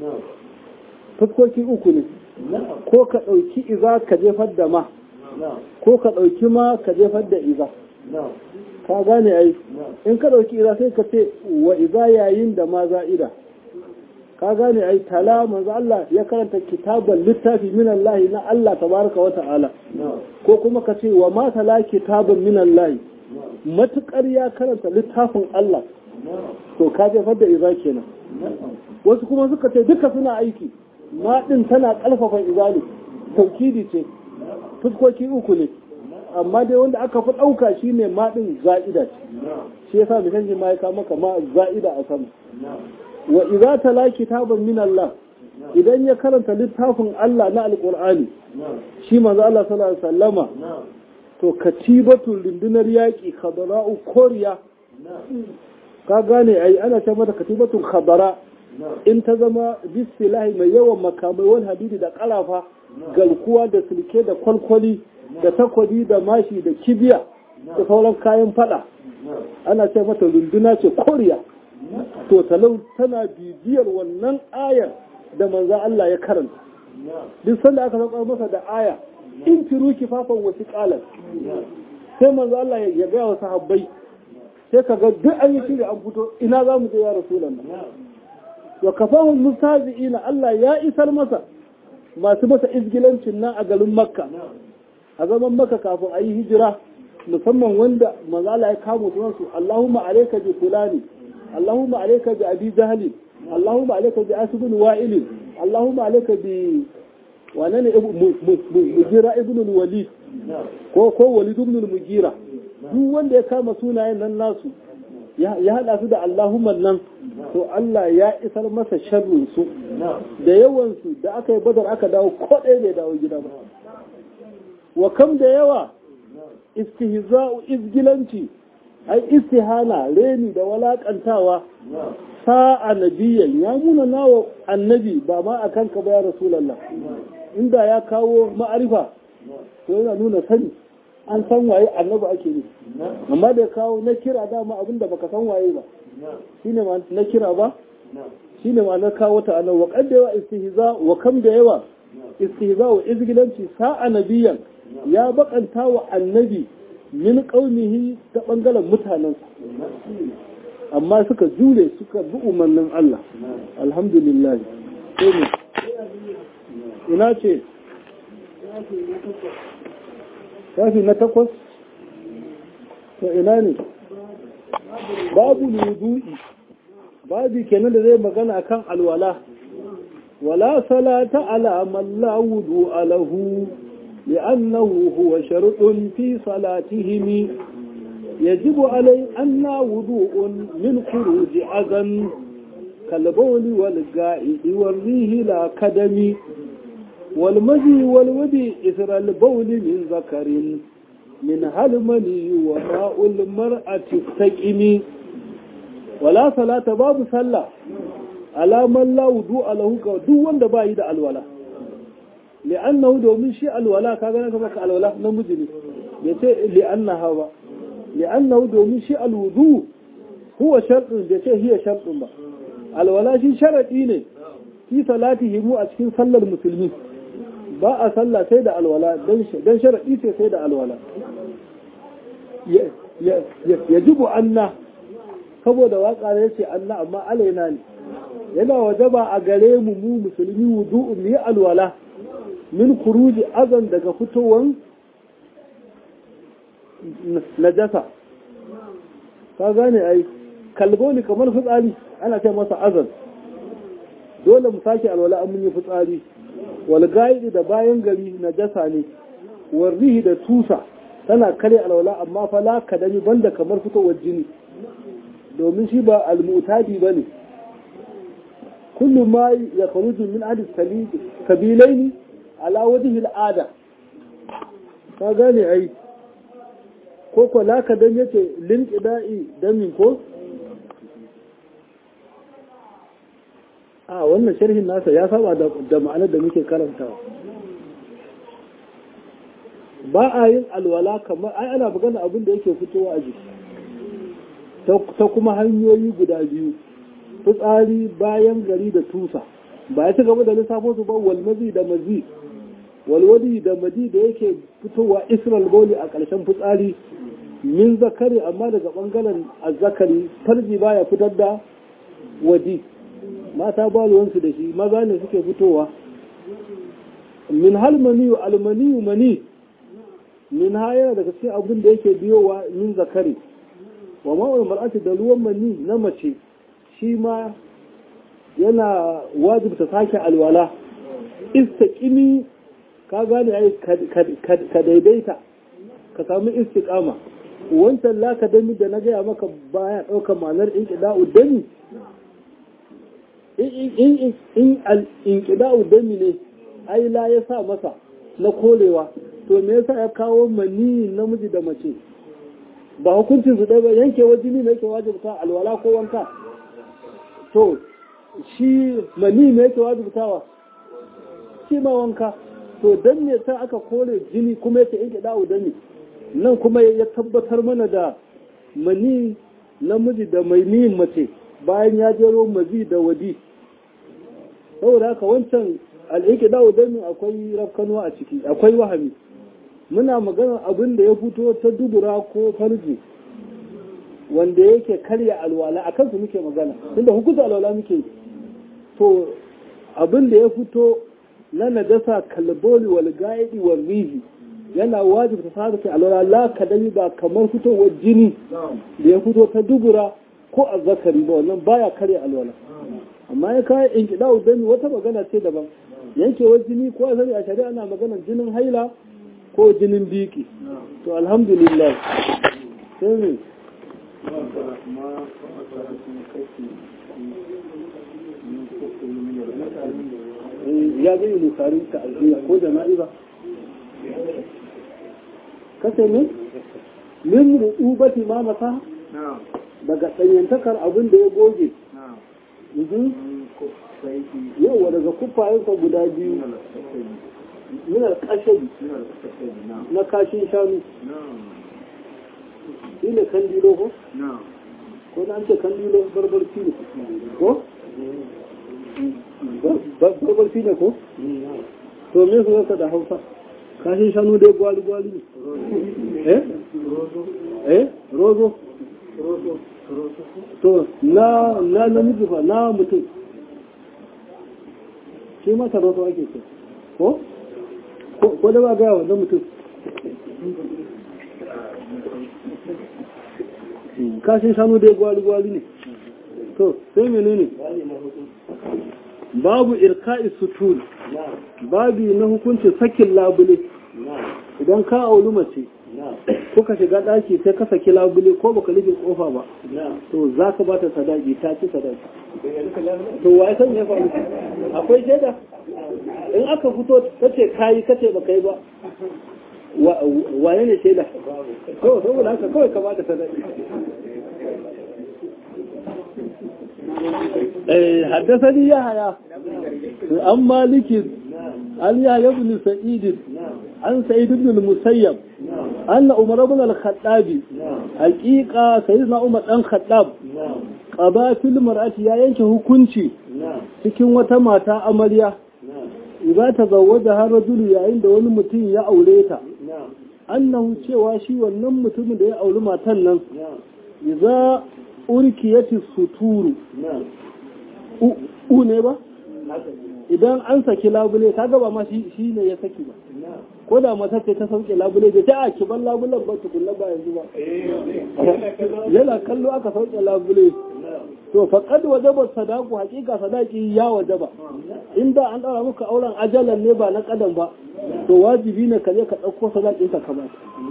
fuskoki uku ne ko ka ɗauki idza ka jefar da ma ko ka ɗauki ma ka jefar da idza ka gane ai in ka ɗauki idza sai ka ce wa idza yayin da ma za'ida ka gane ai tala manzo Allah ya karanta kitaban littafi min Allah na Allah tabaraka wa ta'ala ko kuma ka ce wa ma tala kitaban min Allah matukar ya karanta littafin Allah to ka jefar da iza kenan wasu kuma suka ce duka suna aiki ma din tana kalfafa izali taukidi ce fuskoki uku ne amma dai wanda aka fi dauka shine ma din za'ida ce shi yasa misali ma ya ka maka ma za'ida a sama wa idza tala kitaban min Allah idan ya karanta littafin Allah na alqur'ani shi manzo Allah sallallahu alaihi wasallama to katibatul lindunar yaki khadara'u koriya ka gane ai ana ce mata katibatul khadara in ta zama bismillahi mai yawan makamai wal hadidi da kalafa galkuwa da sulke da kwalkwali da takwadi da mashi da kibiya da sauran kayan fada ana ce mata runduna ce koriya to talau tana bibiyar wannan ayar da manzo Allah ya karanta duk sanda aka saka masa da aya in firu kifafan wasu qalan sai manzo Allah ya ga wa sahabbai sai kaga duk an yi shiri an fito ina za mu je ya rasulullah wa kafahu mustazi'ina Allah ya isar masa masu masa izgilancin nan a garin makka a zaman makka kafin a yi hijira musamman wanda manzo Allah ya kamo su Allahumma alayka bi fulani اللهم عليك بأبي جهل اللهم عليك بأسد بن وائل اللهم عليك ب وانا مجيرة ابن الوليد ko ko walid ibn al-mugira duk wanda ya kama sunayen nan nasu ya hada su da Allahumma nan to Allah ya isar masa sharrin su da yawan su da aka yi badar aka dawo ko ɗaya bai dawo gida ba wa kam da yawa istihza'u izgilanci ai istihana reni da walakantawa sa'a nabiyan ya muna nawa annabi ba ma akan ka ba ya rasulullah inda ya kawo ma'arifa to yana nuna sani an san waye annabi ake ne amma da kawo na kira dama abinda baka san waye ba shine ma na kira ba shine ma na kawo ta annabi wa kaddawa istihza wa kam da yawa istihza wa izgilanci sa'a nabiyan ya bakanta wa annabi min qaumihi ta bangaren mutanensa amma suka jure suka bi umarnin Allah alhamdulillah sai ne ina ce shafi na takwas to ina ne babu wudu'i babu kenan da zai magana akan alwala wala salata ala man la wudu'a lahu لأنه هو شرط في صلاتهم يجب عليه أن وضوء من خروج أذى كالبول والغائط والريه لا كدم والمذي والودي إثر البول من ذكر من هلمني وماء المرأة السكم ولا صلاة باب صلى على من لا وضوء له دون دبايد الولا li'annahu domin shi alwala ka gane kamar ka alwala namiji ne bai ce li'annaha ba li'annahu domin shi alwudu huwa shartun bai ce hiya shartun ba alwala shi sharadi ne fi salatihi mu a cikin sallar musulmi ba a sallah sai da alwala don sharaɗi sai sai da alwala ya jibu anna saboda waƙa ya ce anna amma alaina ne yana wajaba a gare mu mu musulmi wudu'u mu yi alwala min kuruji azan daga fitowan najasa ka gane ai kalboli kamar fitsari ana ce masa azan dole mu sake alwala an mun yi fitsari wal gaidi da bayan gari najasa ne warrihi da tusa tana kare alwala amma fa la kadami banda kamar fitowar jini domin shi ba almutadi bane kullu ma yakhruju min adi salid kabilaini ala wajhi al'ada ka gane ai ko ko la kadami yace lin qida'i damin ko a wannan sharhin nasa ya saba da ma'anar da muke karantawa ba a yin alwala kamar ai ana magana abin da yake fitowa a jiki ta kuma hanyoyi guda biyu fitsari bayan gari da tusa ba ya ci gaba da lissafo su ba walmazi da mazi walwadi da maji da yake fitowa israel boli a ƙarshen fitsari min zakari amma daga ɓangaren azzakari farji baya fitar da wadi mata ba ruwansu da shi maza ne suke fitowa min halmaniyu almaniyu mani min ha yana daga cikin abin da yake biyowa min zakari wa ma'ul mar'ati da ruwan mani na mace shi ma yana wajibta sake alwala istaqimi ka gane ai ka daidaita ka samu istiqama wancan la ka dami da na gaya maka baya ɗaukar ma'anar inqida'u dami in inqida'u dami ne ai la ya sa masa na kolewa to me yasa ya kawo mani namiji da mace ba hukuncin su ɗaya ba yankewa jini ne yake wajibta alwala ko wanka to shi mani ne yake wajibtawa shi ma wanka to dan ne sai aka kore jini kuma yake in dawo dani nan kuma ya tabbatar mana da mani namiji da mai ni mace bayan ya jero mazi da wadi saboda haka wancan al'iki dawo dani akwai rafkanuwa a ciki akwai wahami muna magana abin da ya fito ta dubura ko farji wanda yake karya alwala a kansu muke magana tunda hukunta alwala muke to abin da ya fito na najasa kalboli wal gaidi wal rihi yana wajibi ta sadaka alwala la kadami ba kamar fitowar jini da ya fito ta dubura ko azzakari ba wannan baya karya alwala amma ya kai in kida udani wata magana ce daban yankewar jini ko azari a shari'a ana magana jinin haila ko jinin biki to alhamdulillah sai ne ya zai nufarin ta'aziyya ko jana'iza kace ne min ru'ubati ma mata daga danyantakar abin da ya goge yawa daga kufayensa guda biyu minar kashin na kashin shanu shi ne kandilo ko? ko da an ce kandilo barbarci ne ko? barbarci ne ko? to me su zaka da hausa kashin shanu dai gwali-gwali ne eh? eh? rozo? to na na namiji fa na mutum shi mata rozo ake ce ko? ko da ba gaya wannan mutum kashin shanu dai gwali-gwali ne to sai menene babu irka'i sutur babu na hukuncin sakin labule idan ka aulu mace kuka shiga daki sai ka saki labule ko baka rufe kofa ba to za ka ba ta sadaki ta ci sadaki to waye san ya faru akwai shaida in aka fito kace kayi kace baka yi ba waye ne shaida to saboda haka kawai ka ba ta sadaki eh haddathani yahya an maliki an yahya ibn sa'id an sa'id ibn al-musayyab anna umar ibn al-khattab haqiqa sayyidina umar dan khattab qaba fil mar'ati ya yanke hukunci cikin wata mata amarya idza tazawwaja har rajulu yayin da wani mutum ya aure ta annahu cewa shi wannan mutumin da ya auri matan nan idza urkiyati suturu u ne ba idan an saki labule kaga ba ma shi ne ya saki ba ko da mata ce ta sauke labule da ta aki ban labulen ba tukunna ba yanzu ba yana kallo aka sauke labule to faqad wajaba sadaqu haqiqa sadaqi ya wajaba inda an daura muka auren ajalan ne ba na kadan ba to wajibi ne ka je ka dauko sadaqin ka ka ba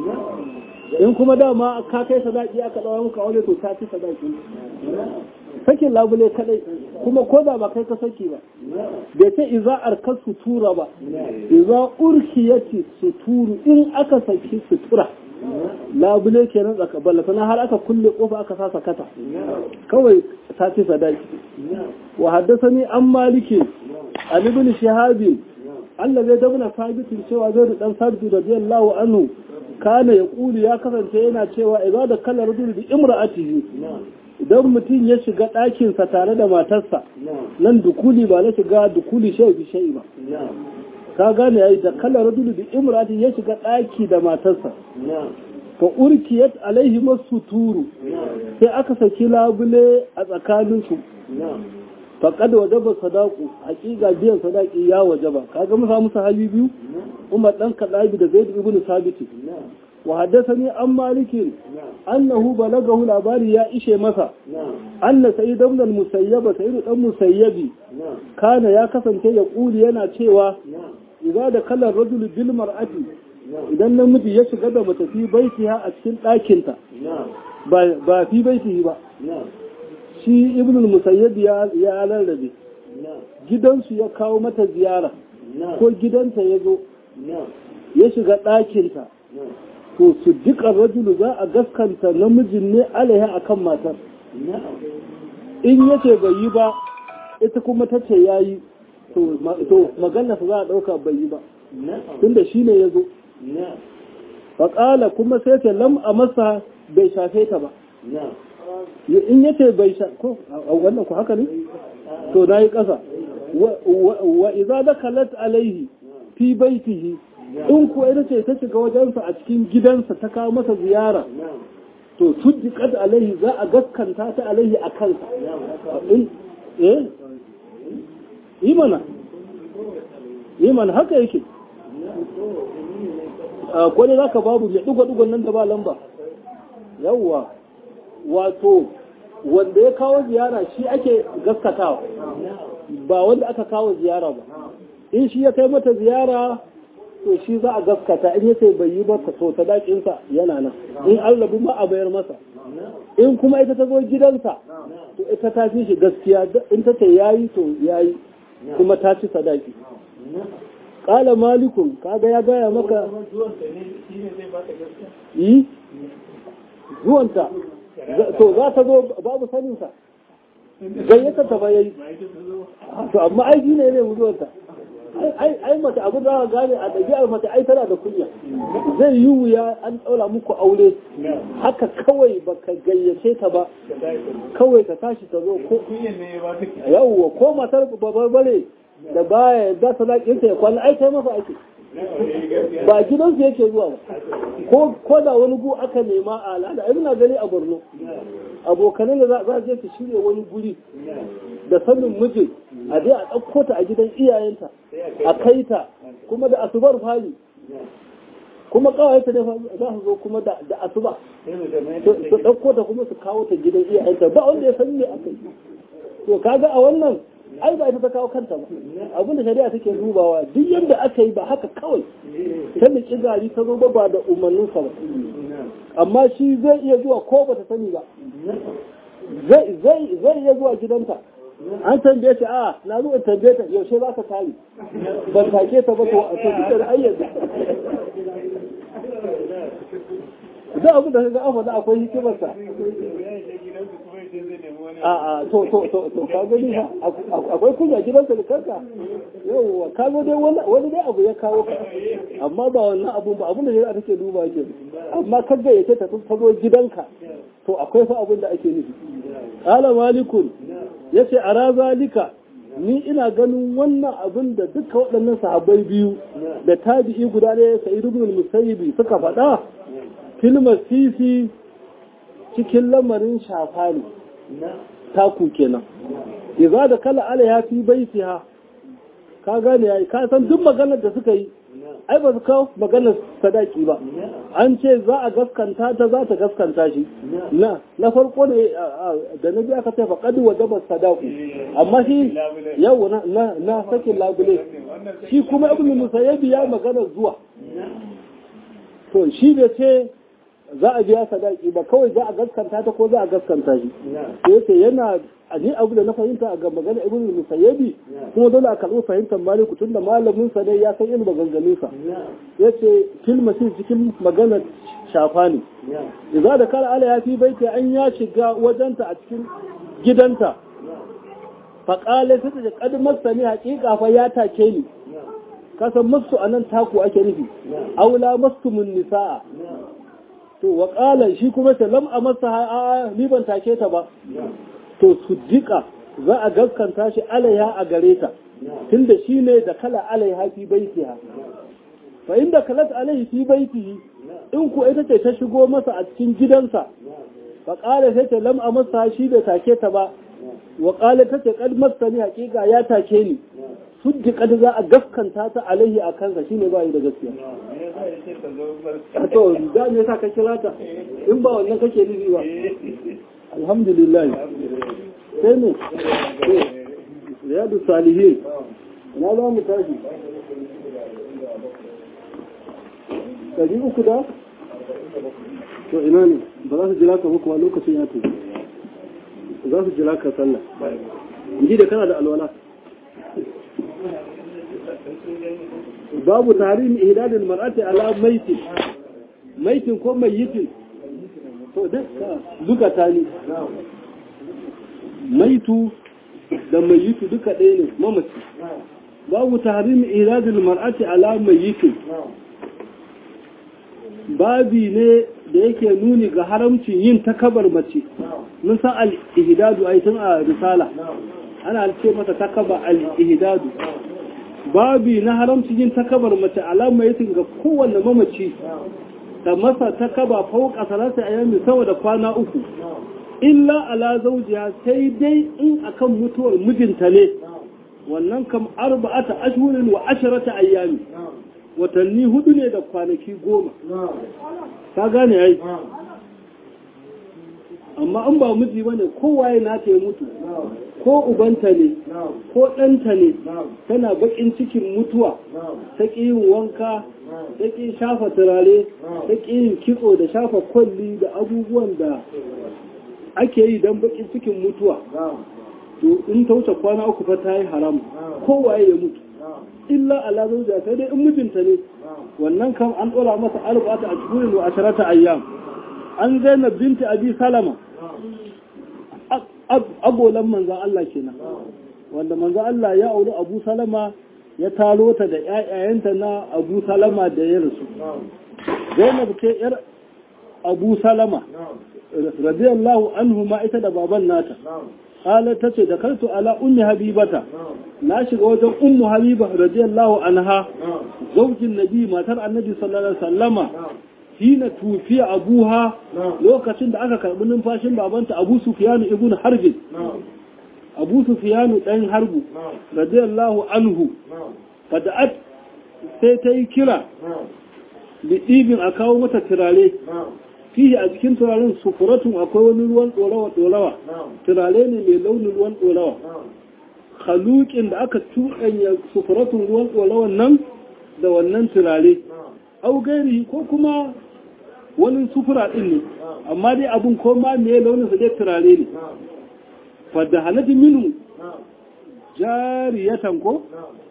in kuma dama ka kai sadaqi aka daura muka aure to ta ci sadaqi sakin labule kadai kuma ko da ba kai ka saki ba bai ce iza arka sutura ba iza urkiyati suturu in aka saki sutura labule kenan tsaka ballatana har aka kulle kofa aka sa sakata kawai ta ci sadaki wa haddathani an maliki an ibn shihab Allah zai dabna sabitin cewa zai dan sabbi radiyallahu anhu kana yaqulu ya kasance yana cewa idza da kallar rajul bi imra'atihi idan mutum ya shiga ɗakinsa tare da matarsa nan dukuli ba na shiga dukuli shai fi shai ba ka gane yayi da kallar rajulu bi imrati ya shiga ɗaki da matarsa fa urkiyat alaihi masuturu sai aka saki labule a tsakaninsu faqad wajaba sadaqu haqiqa biyan sadaqi ya wajaba kaga mu samu sahabi biyu Umar dan Kadabi da Zaid ibn Sabit وحدثني عن مالك أنه بلغه الأباري يا إشي مسا أن سيد ابن المسيب سيد ابن المسيب كان يا كسن يقول ينا تشيوا إذا دخل الرجل بالمرأة إذا نمجي يشغل متى في بيتها أكسن لكنتا با في بيته با شي ابن المسيب يا يا لالذي gidansu ya kawo mata ziyara ko gidanta ya zo ya shiga ɗakinta to su dukkan rajulu za a gaskanta namijin ne alaiha akan matar in yace bai yi ba ita kuma ta ce ya yi to maganarsa za a ɗauka bai yi ba tunda shi ne ya zo faƙala kuma sai ce lam a masa bai shafe ta ba in yace bai shafe ko wannan ku haka ne to na yi ƙasa wa iza da kalat alaihi fi baitihi in kuwa ita ce ta shiga wajensa a cikin gidansa ta kawo masa ziyara to tuddiqat alaihi za a gaskanta ta alaihi a kansa in eh imana imana haka yake a kwani zaka babu ya dugo dugon nan da ba lamba yawwa wato wanda ya kawo ziyara shi ake gaskatawa ba wanda aka kawo ziyara ba in shi ya kai mata ziyara to shi za a gaskata in yace bai yi ba to sadakinsa yana nan in Allah ma a bayar masa in kuma ita ta zo gidansa to ita ta fi shi gaskiya in ta ce yayi to yayi kuma ta ci sadaki qala malikun kaga ya gaya maka yi zuwanta to za ta zo babu saninsa gayyata ta bayayi to amma aiki ne ne zuwanta ai mace abu da gane a ɗabi'ar mace ai tana da kunya zai yi wuya an ɗaura muku aure haka kawai baka gayyace ta ba kawai ka tashi ta zo ko yawwa ko matar babarbare da baya za ta laƙinta ya kwana ai kai masa ake ba gidansu yake zuwa ba ko da wani gu aka nema a al'ada ai muna gani a Borno abokanan da za a je su shirya wani guri da sanin mijin a je a ɗauko ta a gidan iyayenta a kai ta kuma da asubar fari kuma kawai ne za su zo kuma da asuba su ɗauko ta kuma su kawo ta gidan iyayenta ba wanda ya san me aka yi to kaga a wannan ai ba ita ta kawo kanta ba abin da shari'a take dubawa duk yadda aka yi ba haka kawai ta niki gari ta zo ba da umarninsa ba amma shi zai iya zuwa ko ba ta sani ba zai iya zuwa gidanta an tambaye shi a na zuwa tambaye ta yaushe za ka tare ban take ta ba to a to duk da ayyana da abin da ga afa da akwai hikimarsa a a to to to to ka gani ha akwai kunya gidansa da kanka yawa ka zo dai wani dai abu ya kawo ka amma ba wannan abun ba abun da shari'a take duba ke amma ka ga yace ta zo gidanka to akwai fa abun da ake nufi qala malikun yace ara zalika ni ina ganin wannan abin da duka waɗannan sahabbai biyu da tabi'i guda ɗaya Sa'id ibn al-Musayyib suka faɗa filmar sisi cikin lamarin shafa ne taku kenan idza da kala alaiha fi baitiha ka gane yayi ka san duk maganar da suka yi ai ba su kawo maganar sadaki ba an ce za a gaskanta ta za ta gaskanta shi na na farko ne da na biya aka ce faqad wajaba sadaku amma shi yau na na, na sakin labule shi kuma ibnu musayyib ya magana zuwa to shi da ce za a biya sadaki ba kawai za a gaskanta ta ko za a gaskanta shi yace yana a ni abu da na fahimta a ga magana ibn musayyibi kuma dole a kalli fahimtar maliku tun da malamin sa ne ya san ilmin maganganun sa yace fil masih cikin magana shafa ne idza da kala ala ya fi baiti an ya shiga wajenta a cikin gidanta fa qala sai ta kad masani haqiqa fa ya take ni kasan musu anan taku ake nufi aula mastumun nisaa to wa qala shi kuma ta lam amasa ni ban take ta ba to sujjika za a gaskanta shi alaiha a gare ta tunda shi ne da kala alaiha fi baitiha fa inda kalat alaihi fi baitihi in ku ita ce ta shigo masa a cikin gidansa fa qala sai ta lam amsa shi da take ta ba wa qala ta ce kad masani haqiqa ya take ni sujjika da za a gaskanta ta alaihi a kansa shine ba yi da gaskiya to da me yasa ka kira ta in ba wannan kake nufi ba alhamdulillah sai ne riyadu salihin na za mu tashi ɗari uku da to ina ne ba za su jira ka hukuma lokacin ya tafi za su jira ka sallah ji da kana da alwala babu tarihin ihdadin mar'ati ala maitin maitin ko mayyitin to duka tani maitu da mayitu duka ɗaya ne mamaci babu tahrim iradul mar'ati ala mayitu babi ne da yake nuni ga haramcin yin takabar mace mun san al-ihdadu ai tun a risala ana ce mata takaba al-ihdadu babi na haramcin yin takabar mace ala mayitin ga kowanne mamaci da masa ta kaba fauka salasa ayyami sama da kwana uku illa ala zawjiha sai dai in akan mutuwar mijinta ne wannan kam arba'ata ashhurin wa asharata ayyami watanni hudu ne da kwanaki goma ka gane ai amma an ba miji bane kowaye na ta mutu ko ubanta ne ko ɗanta ne tana bakin cikin mutuwa ta ƙi yin wanka ta ƙi shafa turare ta ƙi yin kitso da shafa kwalli da abubuwan da ake yi don bakin cikin mutuwa to in ta wuce kwana uku fa ta yi haram kowaye ya mutu illa ala zauja sai dai in mijinta ne wannan kam an ɗora masa arba'ata a cikin wa asharata ayyam an zainab binti abi salama agolan manzan Allah kenan wanda manzan Allah ya auri Abu Salama ya taro ta da ƴaƴayenta na Abu Salama da ya rasu Zainab ke yar Abu Salama radiyallahu anhu ma ita da baban nata qala tace da kaltu ala ummi habibata na shiga wajen ummu habiba radiyallahu anha zaujin nabi matar annabi sallallahu alaihi wasallama hina tufiya abuha lokacin da aka karbi numfashin babanta Abu Sufyan ibn Harb Abu Sufyan dan Harbu radiyallahu anhu fada'at sai ta yi kira bidibin a kawo mata turare fihi a cikin turaren sufuratun akwai wani ruwan dorawa dorawa turare ne mai launin ruwan dorawa khaluqin da aka tuɗanya sufuratun ruwan dorawan nan da wannan turare au gairi ko kuma wani sufura din ne amma dai abun ko ma me launin sa dai turare ne fa da halati minu jariyatan ko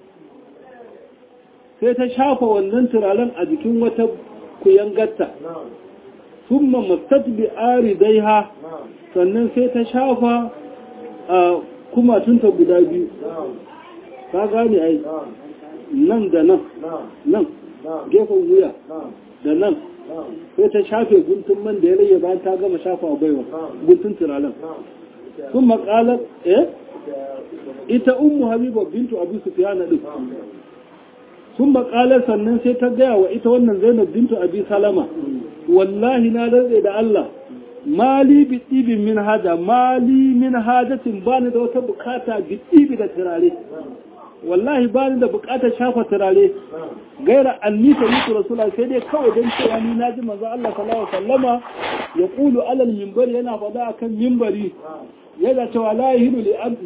sai ta shafa wannan turaren a jikin wata kuyangarta thumma mastat bi aridaiha sannan sai ta shafa a kumatunta guda biyu ka gane ai nan da nan nan gefen wuya da nan sai ta shafe guntun man da ya rage bayan ta gama shafa a baiwa guntun turaren sun makalar eh ita ummu habiba bintu abu sufyan din sun maƙalar sannan sai ta gaya wa ita wannan zainab bintu abi salama wallahi na rantse da Allah mali bi ɗibin min haja mali min hajatin ba ni da wata bukata bi ɗibi da turare wallahi ba ni da bukatar shafa turare gaira anni ta yi rasula sai dai kawai don cewa ni na ji manzo Allah sallallahu alaihi wasallama ya kulu alal minbari yana faɗa akan minbari yana cewa la yahilu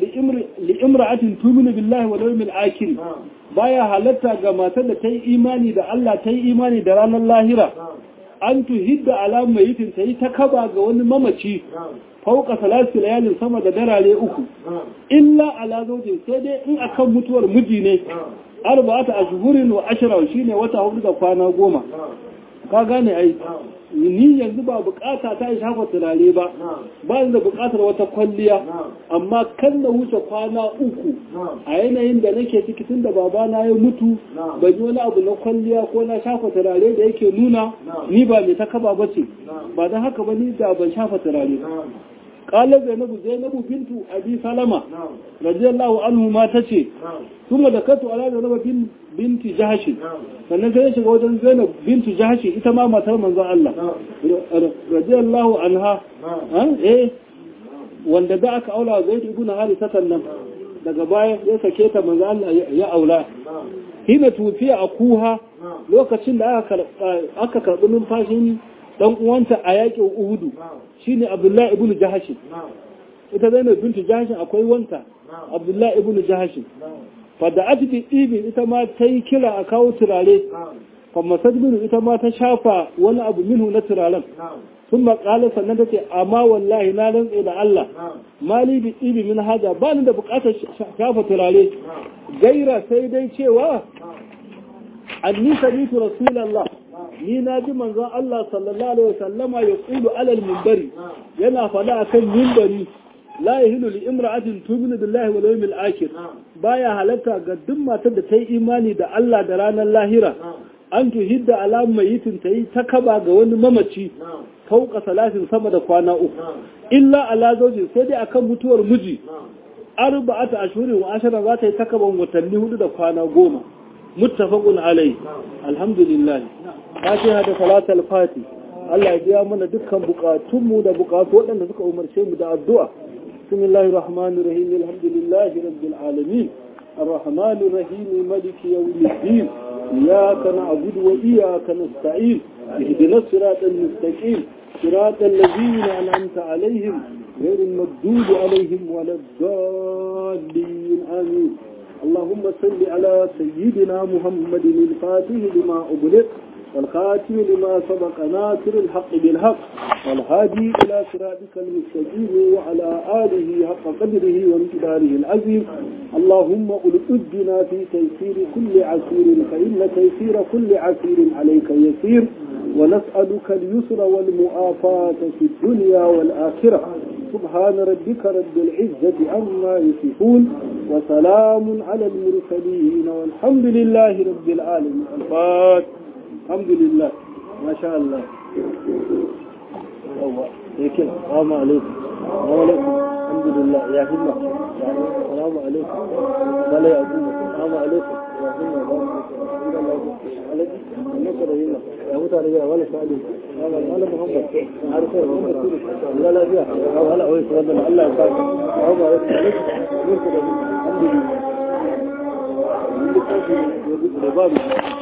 li imra'atin tu'minu billahi wal yawmil akhir baya halatta ga matar da ta yi imani da Allah ta yi imani da ranar lahira an tuhidda ala mayitin ta yi ta kaba ga wani mamaci fauka salatu layalin sama da darare uku illa ala zawjin sai dai in akan mutuwar miji ne arba'ata ashhurin wa ashra shine wata hudu da kwana goma ka gane ai ni yanzu ba bukata ta shafa turare ba ba da bukatar wata kwalliya amma kan na wuce kwana uku a yanayin da nake ciki tun da babana ya mutu ban yi wani abu na kwalliya ko na shafa turare da yake nuna ni ba mai ta kaba ba ce ba don haka ba ni da ban shafa turare قال زينب زينب بنت أبي سلمة رضي الله عنه ما تشي ثم ذكرت على زينب بنت جهش sannan sai ya shiga wajen Zainab bintu Jahsh ita ma matar manzon Allah radiyallahu anha eh wanda da aka aula Zaid ibn Harisa sannan daga baya ya sake ta manzon Allah ya aula hina tufiya akuha lokacin da aka aka karbi numfashin dan uwanta a yakin Uhudu shine Abdullah ibn Jahsh ita Zainab bintu Jahsh akwai wanta Abdullah ibn Jahsh fa da ajbi ibi ita ma tayi kira a kawo turare fa masajbin ita ma ta shafa wani abu minhu na turaren sun maƙala sannan ta ce amma wallahi na rantse da Allah mali bi ibi min haja ba ni da buƙatar shafa turare gaira sai dai cewa anni sami'tu rasulullah ni na ji manzon Allah sallallahu alaihi wasallama ya kulu alal minbari yana fada akan minbari la yahilu li imra'atin tu'minu billahi wal yawmil akhir baya halatta ga duk matar da ta yi imani da Allah da ranar lahira an tuhidda ala mayitin ta yi ta kaba ga wani mamaci fauka salatin sama da kwana uku illa ala zawji sai dai akan mutuwar miji arba'ata ashhurin wa ashara za ta yi ta kaban watanni hudu da kwana goma muttafaqun alai alhamdulillah fatiha da salatul fati Allah ya biya mana dukkan bukatunmu da bukatu waɗanda suka umarce mu da addu'a bismillahir rahmanir rahim alhamdulillahi rabbil alamin arrahmanir rahim maliki yawmiddin iyyaka na'budu wa iyyaka nasta'in ihdinas siratal mustaqim siratal ladzina an'amta alaihim ghayril maghdubi alaihim waladdallin amin اللهم صل على سيدنا محمد الفاتح لما أغلق والخاتم لما سبق ناصر الحق بالحق والهادي إلى صراطك المستقيم وعلى آله حق قدره وامتداره العظيم اللهم ألقنا في تيسير كل عسير فإن تيسير كل عسير عليك يسير ونسألك اليسر والمؤافاة في الدنيا والآخرة سبحان ربك رب العزة عما يصفون وسلام على المرسلين والحمد لله رب العالمين الفاتح الحمد لله ما شاء الله الله هيك السلام عليكم وعليكم الحمد لله يا همة السلام عليكم ولا يا أبونا السلام عليكم يا همة عليكم النصر هنا يا أبو تاريخ ولا سعيد ولا محمد عارف لا لا بيها ولا هو يسردنا الله يبارك السلام عليكم الحمد لله الحمد لله